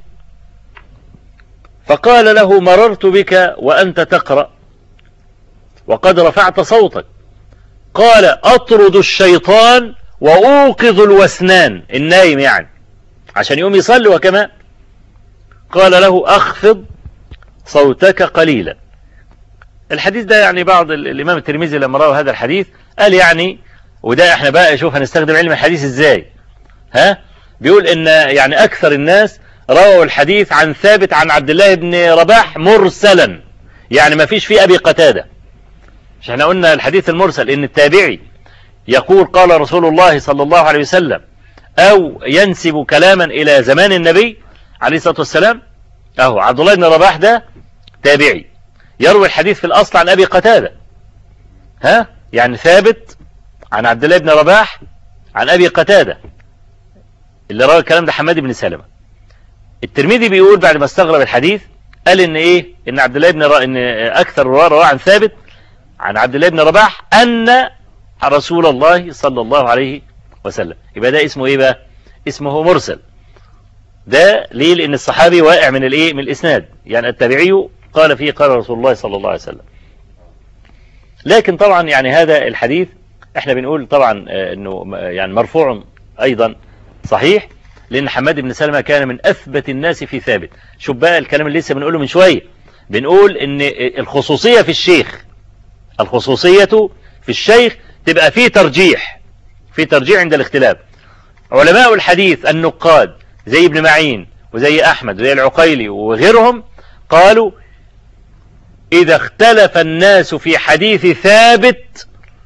فقال له مررت بك وأنت تقرأ وقد رفعت صوتك. قال أطرد الشيطان وأوقظ الوسنان، النايم يعني، عشان يقوم يصلي وكمان. قال له أخفض صوتك قليلا. الحديث ده يعني بعض الإمام الترمذي لما روى هذا الحديث قال يعني، وده احنا بقى شوف هنستخدم علم الحديث ازاي، ها بيقول ان يعني أكثر الناس رووا الحديث عن ثابت عن عبد الله بن رباح مرسلا، يعني ما فيش فيه أبي قتادة. مش احنا قلنا الحديث المرسل ان التابعي يقول قال رسول الله صلى الله عليه وسلم او ينسب كلاما الى زمان النبي عليه الصلاة والسلام. اهو عبد الله بن رباح ده تابعي يروي الحديث في الاصل عن ابي قتادة، ها يعني ثابت عن عبد الله بن رباح عن ابي قتادة. اللي روى الكلام ده حماد بن سلمة. الترمذي بيقول بعد ما استغرب الحديث قال ان ايه، ان عبد الله بن ر... ان اكثر الرواه رواه عن ثابت عن عبد الله بن رباح أن رسول الله صلى الله عليه وسلم. يبقى ده اسمه ايه بقى؟ اسمه مرسل. ده ليه؟ لأن الصحابي واقع من الايه، من الإسناد، يعني التابعي قال فيه قال رسول الله صلى الله عليه وسلم. لكن طبعا يعني هذا الحديث احنا بنقول طبعا انه يعني مرفوع ايضا صحيح، لأن حماد بن سلمة كان من أثبت الناس في ثابت. شوف بقى الكلام اللي لسه بنقوله من شوية، بنقول ان الخصوصية في الشيخ، الخصوصية في الشيخ تبقى فيه ترجيح، في ترجيح عند الاختلاف. علماء الحديث النقاد زي ابن معين وزي أحمد وزي العقيلي وغيرهم قالوا إذا اختلف الناس في حديث ثابت،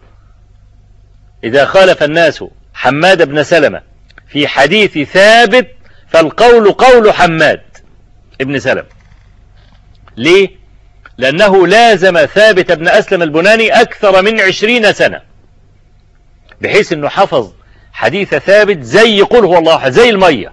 إذا خالف الناس حماد بن سلمة في حديث ثابت فالقول قول حماد ابن سلمة. ليه؟ لأنه لازم ثابت بن أسلم البناني أكثر من عشرين سنة، بحيث أنه حفظ حديث ثابت زي قل هو الله أحد، زي المية.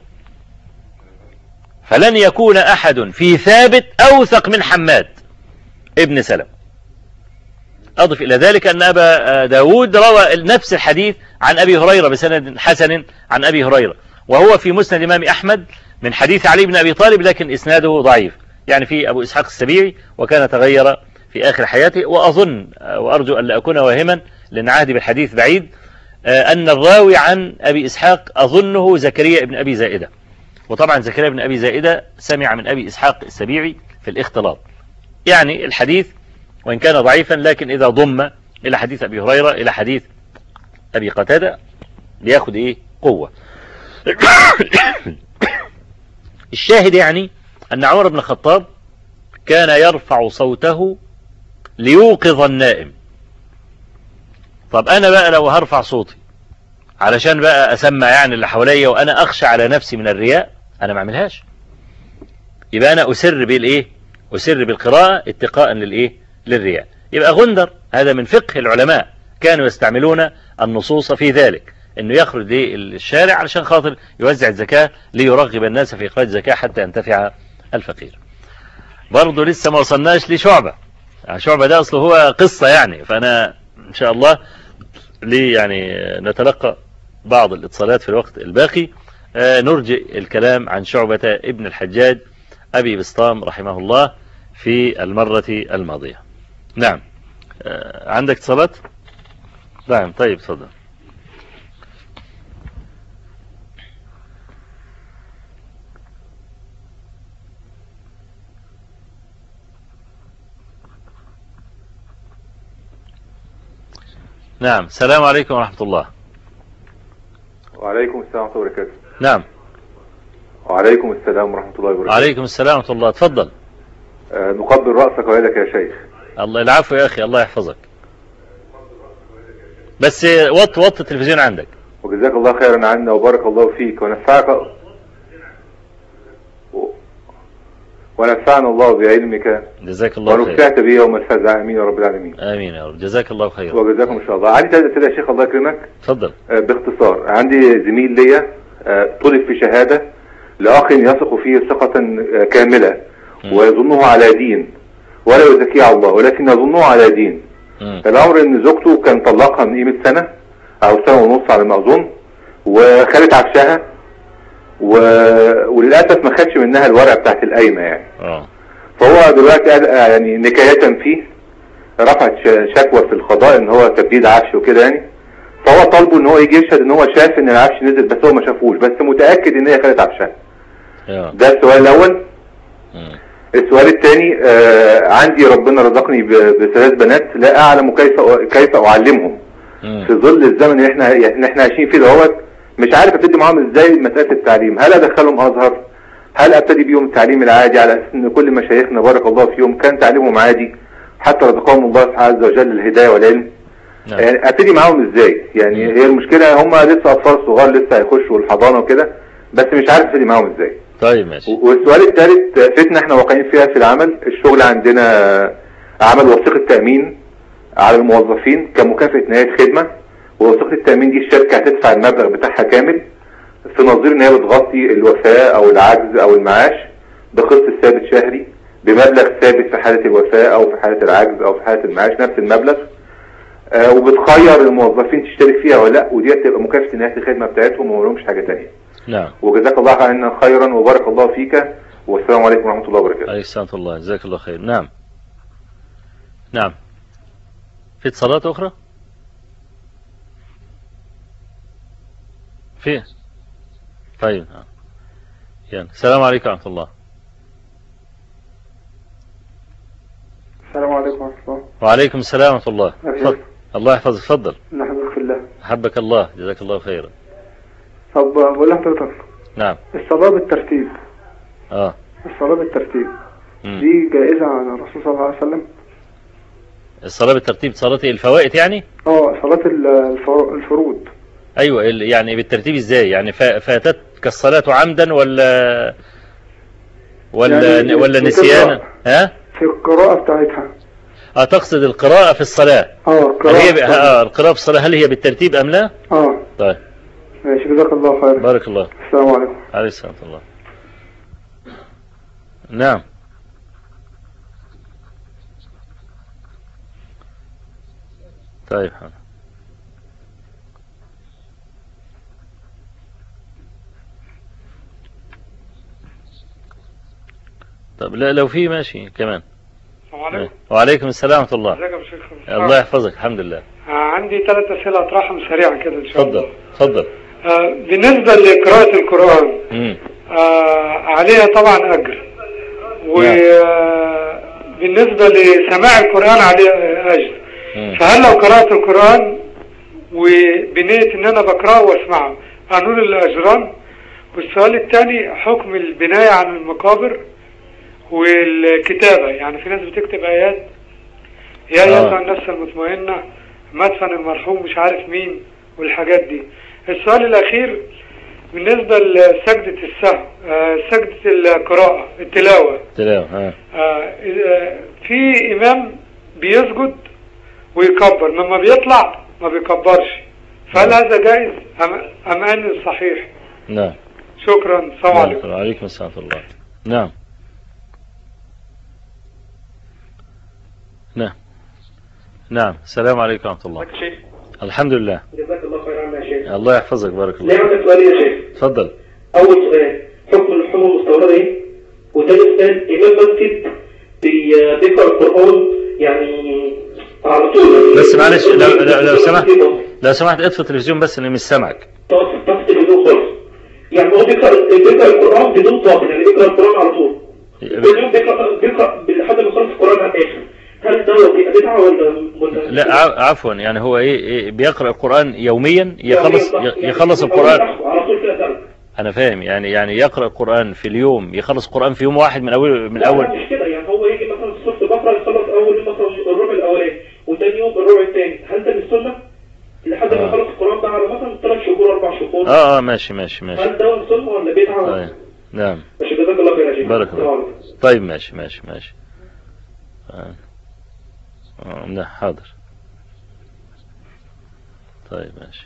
فلن يكون أحد في ثابت أوثق من حماد ابن سلم. أضف إلى ذلك أن أبا داود روى نفس الحديث عن أبي هريرة بسند حسن عن أبي هريرة، وهو في مسند الإمام أحمد من حديث علي بن أبي طالب، لكن إسناده ضعيف، يعني في أبو إسحاق السبيعي وكان تغير في آخر حياته. وأظن وأرجو أن لا أكون واهما لأن عهدي بالحديث بعيد أن الراوي عن أبي إسحاق أظنه زكريا بن أبي زائدة، وطبعا زكريا بن أبي زائدة سمع من أبي إسحاق السبيعي في الاختلاط. يعني الحديث وإن كان ضعيفا لكن إذا ضم إلى حديث أبي هريرة إلى حديث أبي قتادة بياخد إيه قوة. الشاهد يعني أن عمر بن الخطاب كان يرفع صوته ليوقظ النائم. طب أنا بقى لو هرفع صوتي علشان بقى أسمع يعني اللي حواليا وأنا أخشى على نفسي من الرياء، أنا ما أعملهاش. يبقى أنا أسر بالإيه؟ أسر بالقراءة اتقاء للإيه؟ للرياء. يبقى غندر هذا من فقه العلماء، كانوا يستعملون النصوص في ذلك، انه يخرج للشارع علشان خاطر يوزع الزكاة ليرغب الناس في إخراج الزكاة حتى ينتفع الفقير. برضه لسه ما وصلناش لشعبة. شعبة ده أصله هو قصة يعني، فأنا إن شاء الله لي يعني نتلقى بعض الاتصالات في الوقت الباقي. آه نرجئ الكلام عن شعبة ابن الحجاج أبي بسطام رحمه الله في المرة الماضية. نعم. آه عندك اتصالات؟ نعم طيب تفضل. نعم. السلام عليكم ورحمة الله. وعليكم السلام ورحمة الله وبركاته. نعم. وعليكم السلام ورحمة الله وبركاته. عليكم السلام ورحمة الله. تفضل. أه نقبل رأسك ويدك يا شيخ. الله العفو يا أخي، الله يحفظك. بس وط وط التلفزيون عندك. وجزاك الله خيرا عنا وبارك الله فيك ونفعك و... ونفعنا الله بعلمك. جزاك الله خير. ونفعت به يوم الفزع. امين يا رب العالمين. امين يا رب. جزاك الله خير. وجزاكم ان شاء الله. عندي ثلاث اسئله يا شيخ الله يكرمك. اتفضل. أه باختصار، عندي زميل ليا أه طلب في شهاده لاخ يثق فيه ثقه كامله م. ويظنه على دين ولا يزكيه على الله، ولكن يظنه على دين. م. الامر ان زوجته كان طلقها من قيمه سنه او سنه ونص على ما اظن، وخدت عفشها و... وللاسف ما خدش منها الورقه بتاعت القايمه يعني. اه فهو دلوقتي يعني نكايه فيه رفعت شكوى في القضاء ان هو تبديد عفش وكده يعني، فهو طالبه ان هو يجي يشهد ان هو شاف ان العفش نزل بس هو ما شافوش، بس متاكد ان هي خدت عفشها. اه ده السؤال الاول. م. السؤال الثاني، آه عندي ربنا رزقني بثلاث بنات لا اعلم كيف كيف اعلمهم م. في ظل الزمن اللي احنا اللي احنا عايشين فيه دوت، مش عارف ابتدي معاهم ازاي مساله التعليم. هل ادخلهم ازهر؟ هل ابتدي بيهم التعليم العادي على اساس ان كل مشايخنا بارك الله فيهم كان تعليمهم عادي حتى رزقهم الله عز وجل الهدايه والعلم؟ نعم. يعني ابتدي معاهم ازاي؟ يعني م. هي المشكله هم لسه اطفال صغار لسه هيخشوا الحضانه وكده، بس مش عارف ابتدي معاهم ازاي. طيب ماشي. والسؤال الثالث، فتنه احنا واقعين فيها في العمل، الشغل عندنا عمل وثيقه تامين على الموظفين كمكافاه نهايه خدمه، ووثيقه التامين دي الشركه هتدفع المبلغ بتاعها كامل في نظير ان هي بتغطي الوفاه او العجز او المعاش بقسط ثابت شهري بمبلغ ثابت في حاله الوفاه او في حاله العجز او في حاله المعاش نفس المبلغ، آه وبتخير الموظفين تشترك فيها ولا لا، ودي هتبقى مكافاه نهايه الخدمه بتاعتهم وما لهمش حاجه ثانيه. نعم. وجزاك الله عنا خيرا وبارك الله فيك، والسلام عليكم ورحمه الله وبركاته. عليكم السلام ورحمه الله. جزاك الله خير. نعم. نعم. في اتصالات اخرى؟ في. طيب. يعني السلام عليكم ورحمه الله. السلام عليكم ورحمه الله. وعليكم السلام ورحمه الله. تفضل. الله يحفظك. تفضل. نحبك في الله. حبك الله. جزاك الله خيرا. طب بقول لحضرتك. نعم. الصلاة بالترتيب. اه. الصلاة بالترتيب. مم. دي جائزة عن الرسول صلى الله عليه وسلم. الصلاة بالترتيب صلاة الفوائد يعني؟ اه صلاة الفروض. ايوه يعني بالترتيب ازاي؟ يعني فاتتك الصلاة عمدا ولا ولا يعني ولا نسيانا؟ ها؟ في القراءة بتاعتها. اه تقصد القراءة في الصلاة. اه القراءة. هل هي اه القراءة في الصلاة هل هي بالترتيب ام لا؟ اه. طيب. ماشي جزاك الله خير. بارك الله. السلام عليكم. عليكم السلام ورحمة الله. نعم. طيب. طب لا لو في ماشي كمان. السلام عليكم. وعليكم السلام ورحمة الله. ازيك يا شيخ؟ الله يحفظك. الحمد لله. آه عندي ثلاث أسئلة أطرحهم سريعا كده إن شاء الله. اتفضل اتفضل. آه بالنسبة لقراءة القرآن امم آه عليها طبعا أجر، وبالنسبة بالنسبة لسماع القرآن عليه أجر، فهل لو قرأت القرآن وبنية ان انا بقرأه واسمعه هنقول الأجران؟ والسؤال الثاني حكم البناية عن المقابر والكتابة، يعني في ناس بتكتب آيات يا أيتها النفس المطمئنة مدفن المرحوم مش عارف مين والحاجات دي. السؤال الأخير بالنسبة لسجدة السهو، آه سجدة القراءة التلاوة تلاوة آه. آه في إمام بيسجد ويكبر، لما بيطلع ما بيكبرش، فهل هذا جائز أم, أم أن صحيح؟ نعم. شكرا. السلام عليكم. وعليكم السلام ورحمة الله. نعم نعم نعم. السلام عليكم ورحمة الله. الحمد لله. جزاك الله خير عنا يا شيخ. الله يحفظك بارك الله. ليه عندك سؤال يا شيخ؟ اتفضل. أول سؤال حكم اللحوم المستوردة إيه؟ وتاني سؤال إمام مسجد بيقرأ القرآن يعني على طول. بس معلش لو لو, لو سمحت لو سمحت اطفي التلفزيون بس انا مش سامعك. طفي التلفزيون خالص. يعني هو بيقرأ بيقرأ القرآن بدون طاقة، يعني بيقرأ القرآن على طول. اليوم بيقرأ بيقرأ لحد ما يخلص القرآن على الآخر. هل ده بدعة ولا ولا لا عفوا، يعني هو ايه, إيه بيقرأ القرآن يوميا يخلص يخلص القرآن على طول كده؟ انا فاهم، يعني يعني يقرأ القرآن في اليوم يخلص القرآن في يوم واحد من اول من اول مش كده، يعني هو يجي مثلا سورة البقرة يخلص اول يوم مثلا الربع الاولاني وثاني يوم الربع الثاني، هل ده من السنة لحد ما يخلص القرآن بقى على مثلا ثلاث شهور اربع شهور؟ اه اه ماشي ماشي ماشي. هل ده من السنة ولا بدعة؟ طيب نعم. ماشي جزاك الله خير يا شيخ. بارك الله. طيب ماشي ماشي ماشي. آه. آه. لا حاضر. طيب ماشي.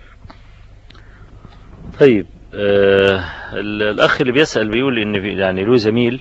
طيب آه الأخ اللي بيسأل بيقول إن يعني له زميل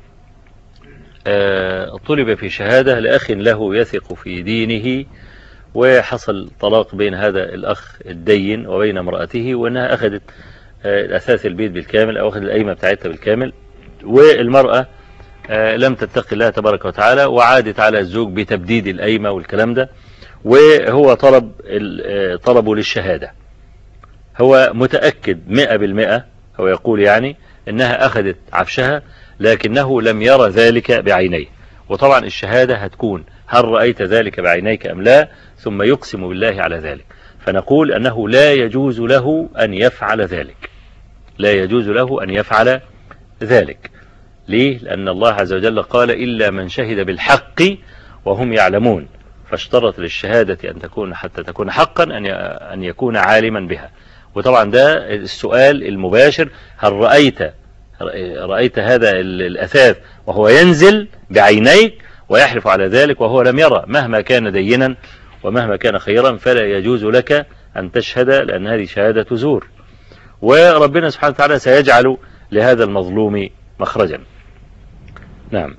آه طلب في شهادة لأخ له يثق في دينه، وحصل طلاق بين هذا الأخ الدين وبين امرأته، وأنها أخذت آه أثاث البيت بالكامل أو أخذت القيمة بتاعتها بالكامل، والمرأة آه لم تتقي الله تبارك وتعالى وعادت على الزوج بتبديد القيمة والكلام ده، وهو طلب طلبه للشهادة. هو متأكد مئة بالمئة، هو يقول يعني انها اخذت عفشها لكنه لم يرى ذلك بعينيه، وطبعا الشهادة هتكون هل رأيت ذلك بعينيك ام لا، ثم يقسم بالله على ذلك. فنقول انه لا يجوز له ان يفعل ذلك، لا يجوز له ان يفعل ذلك. ليه؟ لان الله عز وجل قال الا من شهد بالحق وهم يعلمون، فاشترط للشهادة أن تكون حتى تكون حقا أن يكون عالما بها. وطبعا ده السؤال المباشر، هل رأيت رأيت هذا الأثاث وهو ينزل بعينيك، ويحلف على ذلك وهو لم يرى، مهما كان دينا ومهما كان خيرا فلا يجوز لك أن تشهد، لأن هذه شهادة زور، وربنا سبحانه وتعالى سيجعل لهذا المظلوم مخرجا. نعم.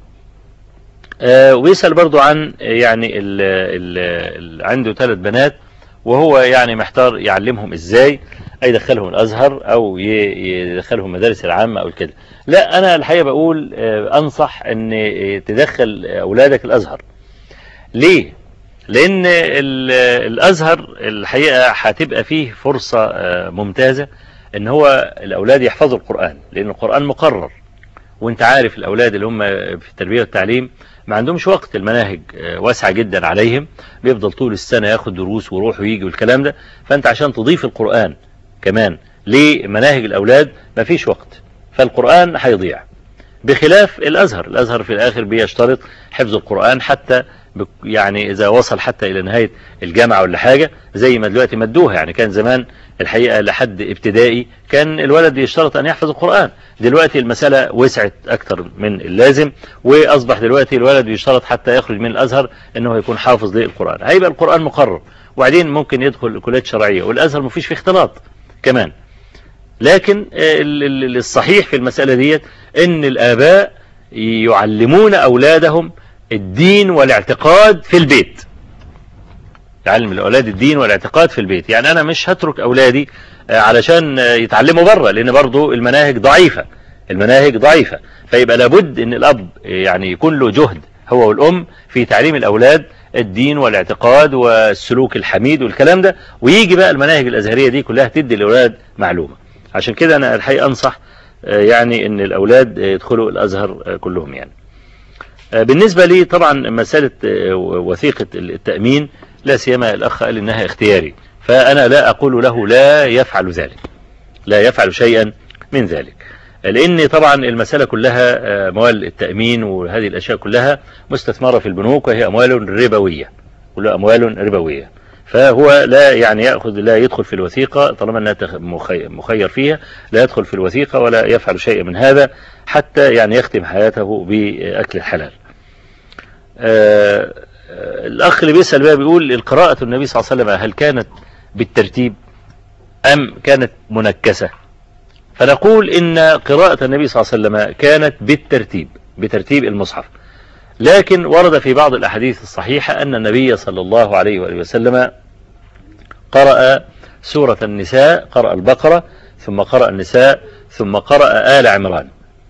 آه ويسأل برضو عن يعني ال ال ال عنده ثلاث بنات، وهو يعني محتار يعلمهم ازاي، اي يدخلهم الازهر او يدخلهم مدارس العامة او كده. لا انا الحقيقة بقول آه انصح ان تدخل اولادك الازهر. ليه؟ لان الازهر الحقيقة هتبقى فيه فرصة آه ممتازة ان هو الاولاد يحفظوا القرآن، لان القرآن مقرر، وانت عارف الاولاد اللي هم في التربية والتعليم ما عندهمش وقت، المناهج واسعة جدا عليهم، بيفضل طول السنة ياخد دروس ويروح ويجي والكلام ده، فانت عشان تضيف القرآن كمان لمناهج الاولاد ما فيش وقت، فالقرآن هيضيع. بخلاف الازهر، الازهر في الاخر بيشترط حفظ القرآن حتى يعني اذا وصل حتى الى نهاية الجامعة ولا حاجة، زي ما دلوقتي مدوها. يعني كان زمان الحقيقة لحد ابتدائي كان الولد يشترط ان يحفظ القرآن، دلوقتي المسألة وسعت اكتر من اللازم، واصبح دلوقتي الولد يشترط حتى يخرج من الازهر انه يكون حافظ للقرآن. هيبقى القرآن مقرر، وبعدين ممكن يدخل كليات شرعية، والازهر مفيش فيه اختلاط كمان. لكن الصحيح في المسألة ديت ان الاباء يعلمون اولادهم الدين والاعتقاد في البيت، يعلم الأولاد الدين والاعتقاد في البيت. يعني أنا مش هترك أولادي علشان يتعلموا بره، لأن برضو المناهج ضعيفة، المناهج ضعيفة، فيبقى لابد أن الأب يعني يكون له جهد هو والأم في تعليم الأولاد الدين والاعتقاد والسلوك الحميد والكلام ده، ويجي بقى المناهج الأزهرية دي كلها تدي الأولاد معلومة. عشان كده أنا الحقيقة أنصح يعني أن الأولاد يدخلوا الأزهر كلهم يعني. بالنسبة لي طبعا مسألة وثيقة التأمين لا سيما الأخ قال إنها اختياري، فأنا لا أقول له لا يفعل ذلك، لا يفعل شيئا من ذلك، لأن طبعا المسألة كلها أموال التأمين وهذه الأشياء كلها مستثمرة في البنوك، وهي أموال ربوية، كلها أموال ربوية، فهو لا يعني يأخذ لا يدخل في الوثيقة طالما أنها مخير فيها، لا يدخل في الوثيقة ولا يفعل شيء من هذا حتى يعني يختم حياته بأكل الحلال. آه الأخ اللي بيسأل بقى بيقول القراءة النبي صلى الله عليه وسلم هل كانت بالترتيب أم كانت منكسة؟ فنقول إن قراءة النبي صلى الله عليه وسلم كانت بالترتيب، بترتيب المصحف، لكن ورد في بعض الأحاديث الصحيحة أن النبي صلى الله عليه وآله وسلم قرأ سورة النساء، قرأ البقرة ثم قرأ النساء ثم قرأ آل عمران،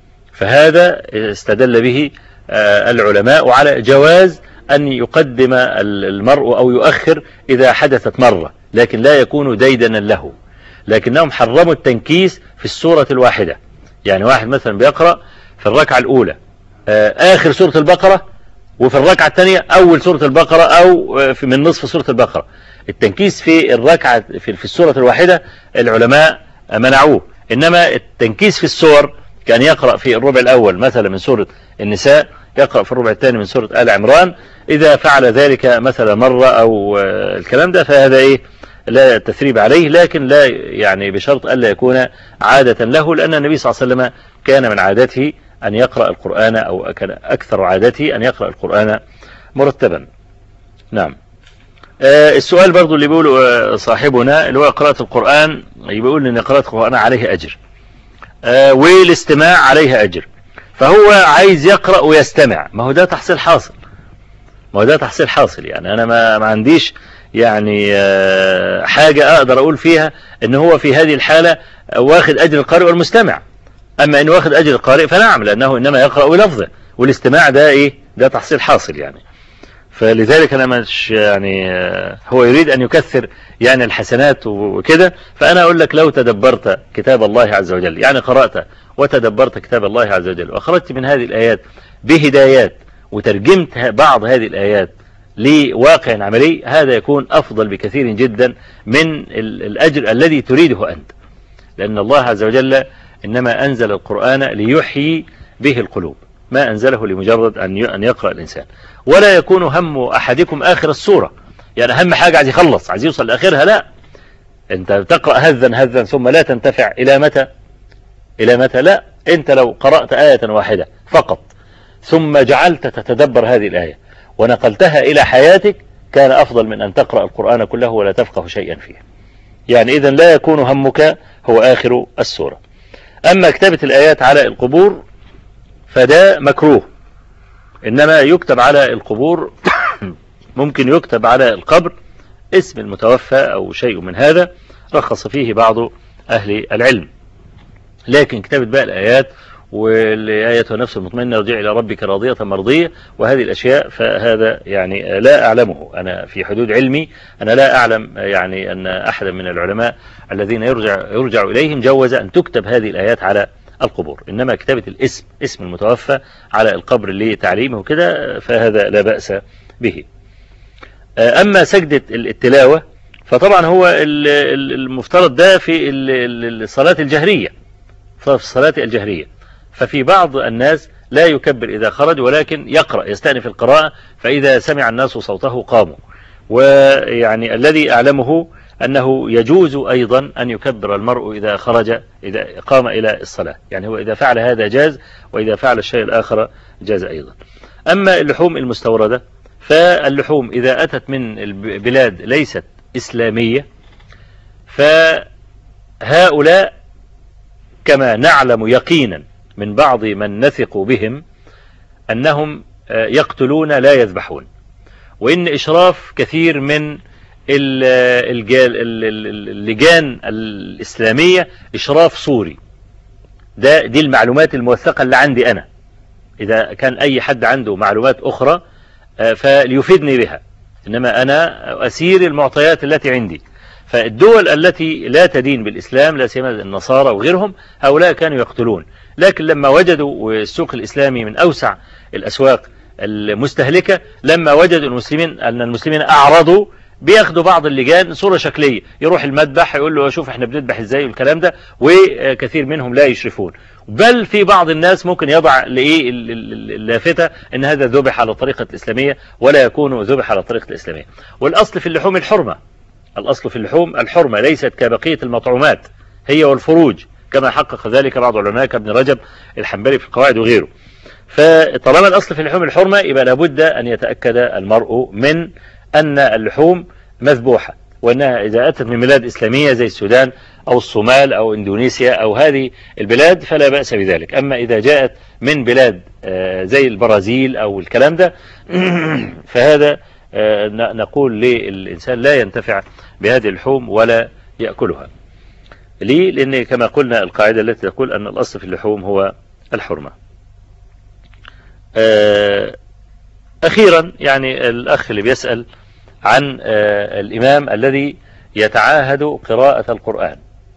فهذا استدل به العلماء على جواز أن يقدم المرء أو يؤخر إذا حدثت مرة، لكن لا يكون ديدنا له، لكنهم حرموا التنكيس في السورة الواحدة. يعني واحد مثلا بيقرأ في الركعة الأولى آخر سورة البقرة، وفي الركعة الثانية أول سورة البقرة، أو في من نصف سورة البقرة. التنكيس في الركعة في السورة الواحدة العلماء منعوه، إنما التنكيس في السور كان يقرأ في الربع الأول مثلا من سورة النساء، يقرأ في الربع الثاني من سورة آل عمران، إذا فعل ذلك مثلا مرة أو الكلام ده فهذا إيه لا تثريب عليه، لكن لا يعني بشرط ألا يكون عادة له، لأن النبي صلى الله عليه وسلم كان من عادته أن يقرأ القرآن، أو كان أكثر عادته أن يقرأ القرآن مرتبا. نعم. آه السؤال برضو اللي بيقوله صاحبنا اللي هو قراءة القرآن، بيقول إن قراءة القرآن عليه أجر آه والاستماع عليه أجر، فهو عايز يقرأ ويستمع، ما هو ده تحصيل حاصل، ما هو ده تحصيل حاصل. يعني أنا ما, ما عنديش يعني آه حاجة أقدر أقول فيها إن هو في هذه الحالة واخد أجر القارئ والمستمع، أما إنه واخد أجر القارئ فنعم، لأنه إنما يقرأ بلفظه، والاستماع ده إيه ده تحصيل حاصل يعني. فلذلك أنا مش يعني هو يريد أن يكثر يعني الحسنات وكده، فأنا أقول لك لو تدبرت كتاب الله عز وجل، يعني قرأت وتدبرت كتاب الله عز وجل وأخرجت من هذه الآيات بهدايات وترجمت بعض هذه الآيات لواقع عملي، هذا يكون أفضل بكثير جدا من الأجر الذي تريده أنت، لأن الله عز وجل إنما أنزل القرآن ليحيي به القلوب، ما أنزله لمجرد أن يقرأ الإنسان. ولا يكون هم أحدكم آخر السورة، يعني أهم حاجة عايز يخلص، عايز يوصل لآخرها، لا، أنت تقرأ هذا هذا ثم لا تنتفع إلى متى؟ إلى متى؟ لا، أنت لو قرأت آية واحدة فقط ثم جعلت تتدبر هذه الآية ونقلتها إلى حياتك كان أفضل من أن تقرأ القرآن كله ولا تفقه شيئا فيه. يعني إذن لا يكون همك هو آخر السورة. أما كتابة الآيات على القبور فده مكروه، إنما يكتب على القبور ممكن يكتب على القبر اسم المتوفى أو شيء من هذا، رخص فيه بعض أهل العلم. لكن كتابة بقى الآيات والآية ونفس المطمئنة ارجع إلى ربك راضية مرضية وهذه الأشياء، فهذا يعني لا أعلمه أنا في حدود علمي، أنا لا أعلم يعني أن أحدا من العلماء الذين يرجع, يرجع إليهم جوز أن تكتب هذه الآيات على القبور، إنما كتابة الاسم اسم المتوفى على القبر لتعليمه كده فهذا لا بأس به. أما سجدة التلاوة فطبعا هو المفترض ده في الصلاة الجهرية، في الصلاة الجهرية، ففي بعض الناس لا يكبر إذا خرج ولكن يقرأ يستأنف القراءة، فإذا سمع الناس صوته قاموا. ويعني الذي أعلمه أنه يجوز أيضا أن يكبر المرء إذا خرج إذا قام إلى الصلاة، يعني هو إذا فعل هذا جاز، وإذا فعل الشيء الآخر جاز أيضا. أما اللحوم المستوردة فاللحوم إذا أتت من البلاد ليست إسلامية فهؤلاء كما نعلم يقينا من بعض من نثق بهم أنهم يقتلون لا يذبحون، وإن إشراف كثير من اللجان الإسلامية إشراف صوري. ده دي المعلومات الموثقة اللي عندي أنا، إذا كان أي حد عنده معلومات أخرى فليفيدني بها، إنما أنا أسير المعطيات التي عندي. فالدول التي لا تدين بالإسلام لا سيما النصارى وغيرهم هؤلاء كانوا يقتلون، لكن لما وجدوا السوق الإسلامي من أوسع الأسواق المستهلكة لما وجدوا المسلمين أن المسلمين أعرضوا بياخدوا بعض اللجان صورة شكلية، يروح المذبح يقول له شوف احنا بنذبح ازاي والكلام ده، وكثير منهم لا يشرفون. بل في بعض الناس ممكن يضع لإيه اللافتة ان هذا ذبح على طريقة الإسلامية ولا يكون ذبح على طريقة الإسلامية. والأصل في اللحوم الحرمة، الأصل في اللحوم الحرمة ليست كبقية المطعومات، هي والفروج كما حقق ذلك بعض العلماء كابن رجب الحنبلي في القواعد وغيره. فطالما الأصل في اللحوم الحرمة يبقى لابد أن يتأكد المرء من أن اللحوم مذبوحة، وأنها إذا أتت من بلاد إسلامية زي السودان أو الصومال أو إندونيسيا أو هذه البلاد فلا بأس بذلك. أما إذا جاءت من بلاد زي البرازيل أو الكلام ده فهذا نقول للإنسان لا ينتفع بهذه اللحوم ولا يأكلها. ليه؟ لأن كما قلنا القاعدة التي تقول أن الأصل في اللحوم هو الحرمة. أخيرا يعني الأخ اللي بيسأل عن الإمام الذي يتعاهد قراءة القرآن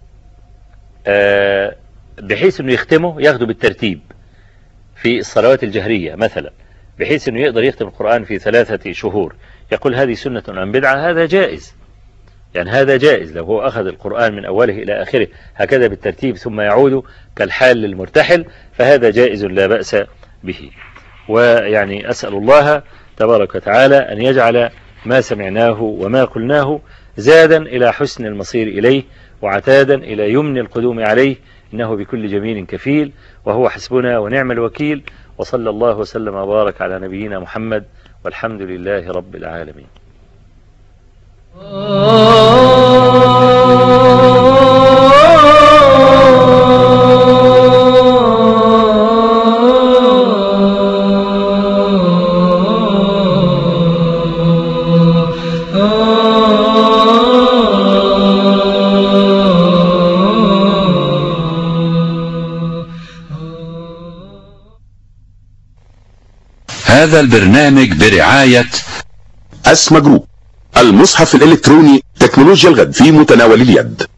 بحيث أنه يختمه ياخده بالترتيب في الصلوات الجهرية مثلا، بحيث أنه يقدر يختم القرآن في ثلاثة شهور، يقول هذه سنة أم بدعة؟ هذا جائز، يعني هذا جائز لو هو أخذ القرآن من أوله إلى آخره هكذا بالترتيب ثم يعود كالحال للمرتحل فهذا جائز لا بأس به. ويعني أسأل الله تبارك وتعالى أن يجعل ما سمعناه وما قلناه زادا إلى حسن المصير إليه وعتادا إلى يمن القدوم عليه، إنه بكل جميل كفيل وهو حسبنا ونعم الوكيل. وصلى الله وسلم وبارك على نبينا محمد والحمد لله رب العالمين. هذا البرنامج برعاية أسما جروب، المصحف الإلكتروني تكنولوجيا الغد في متناول اليد.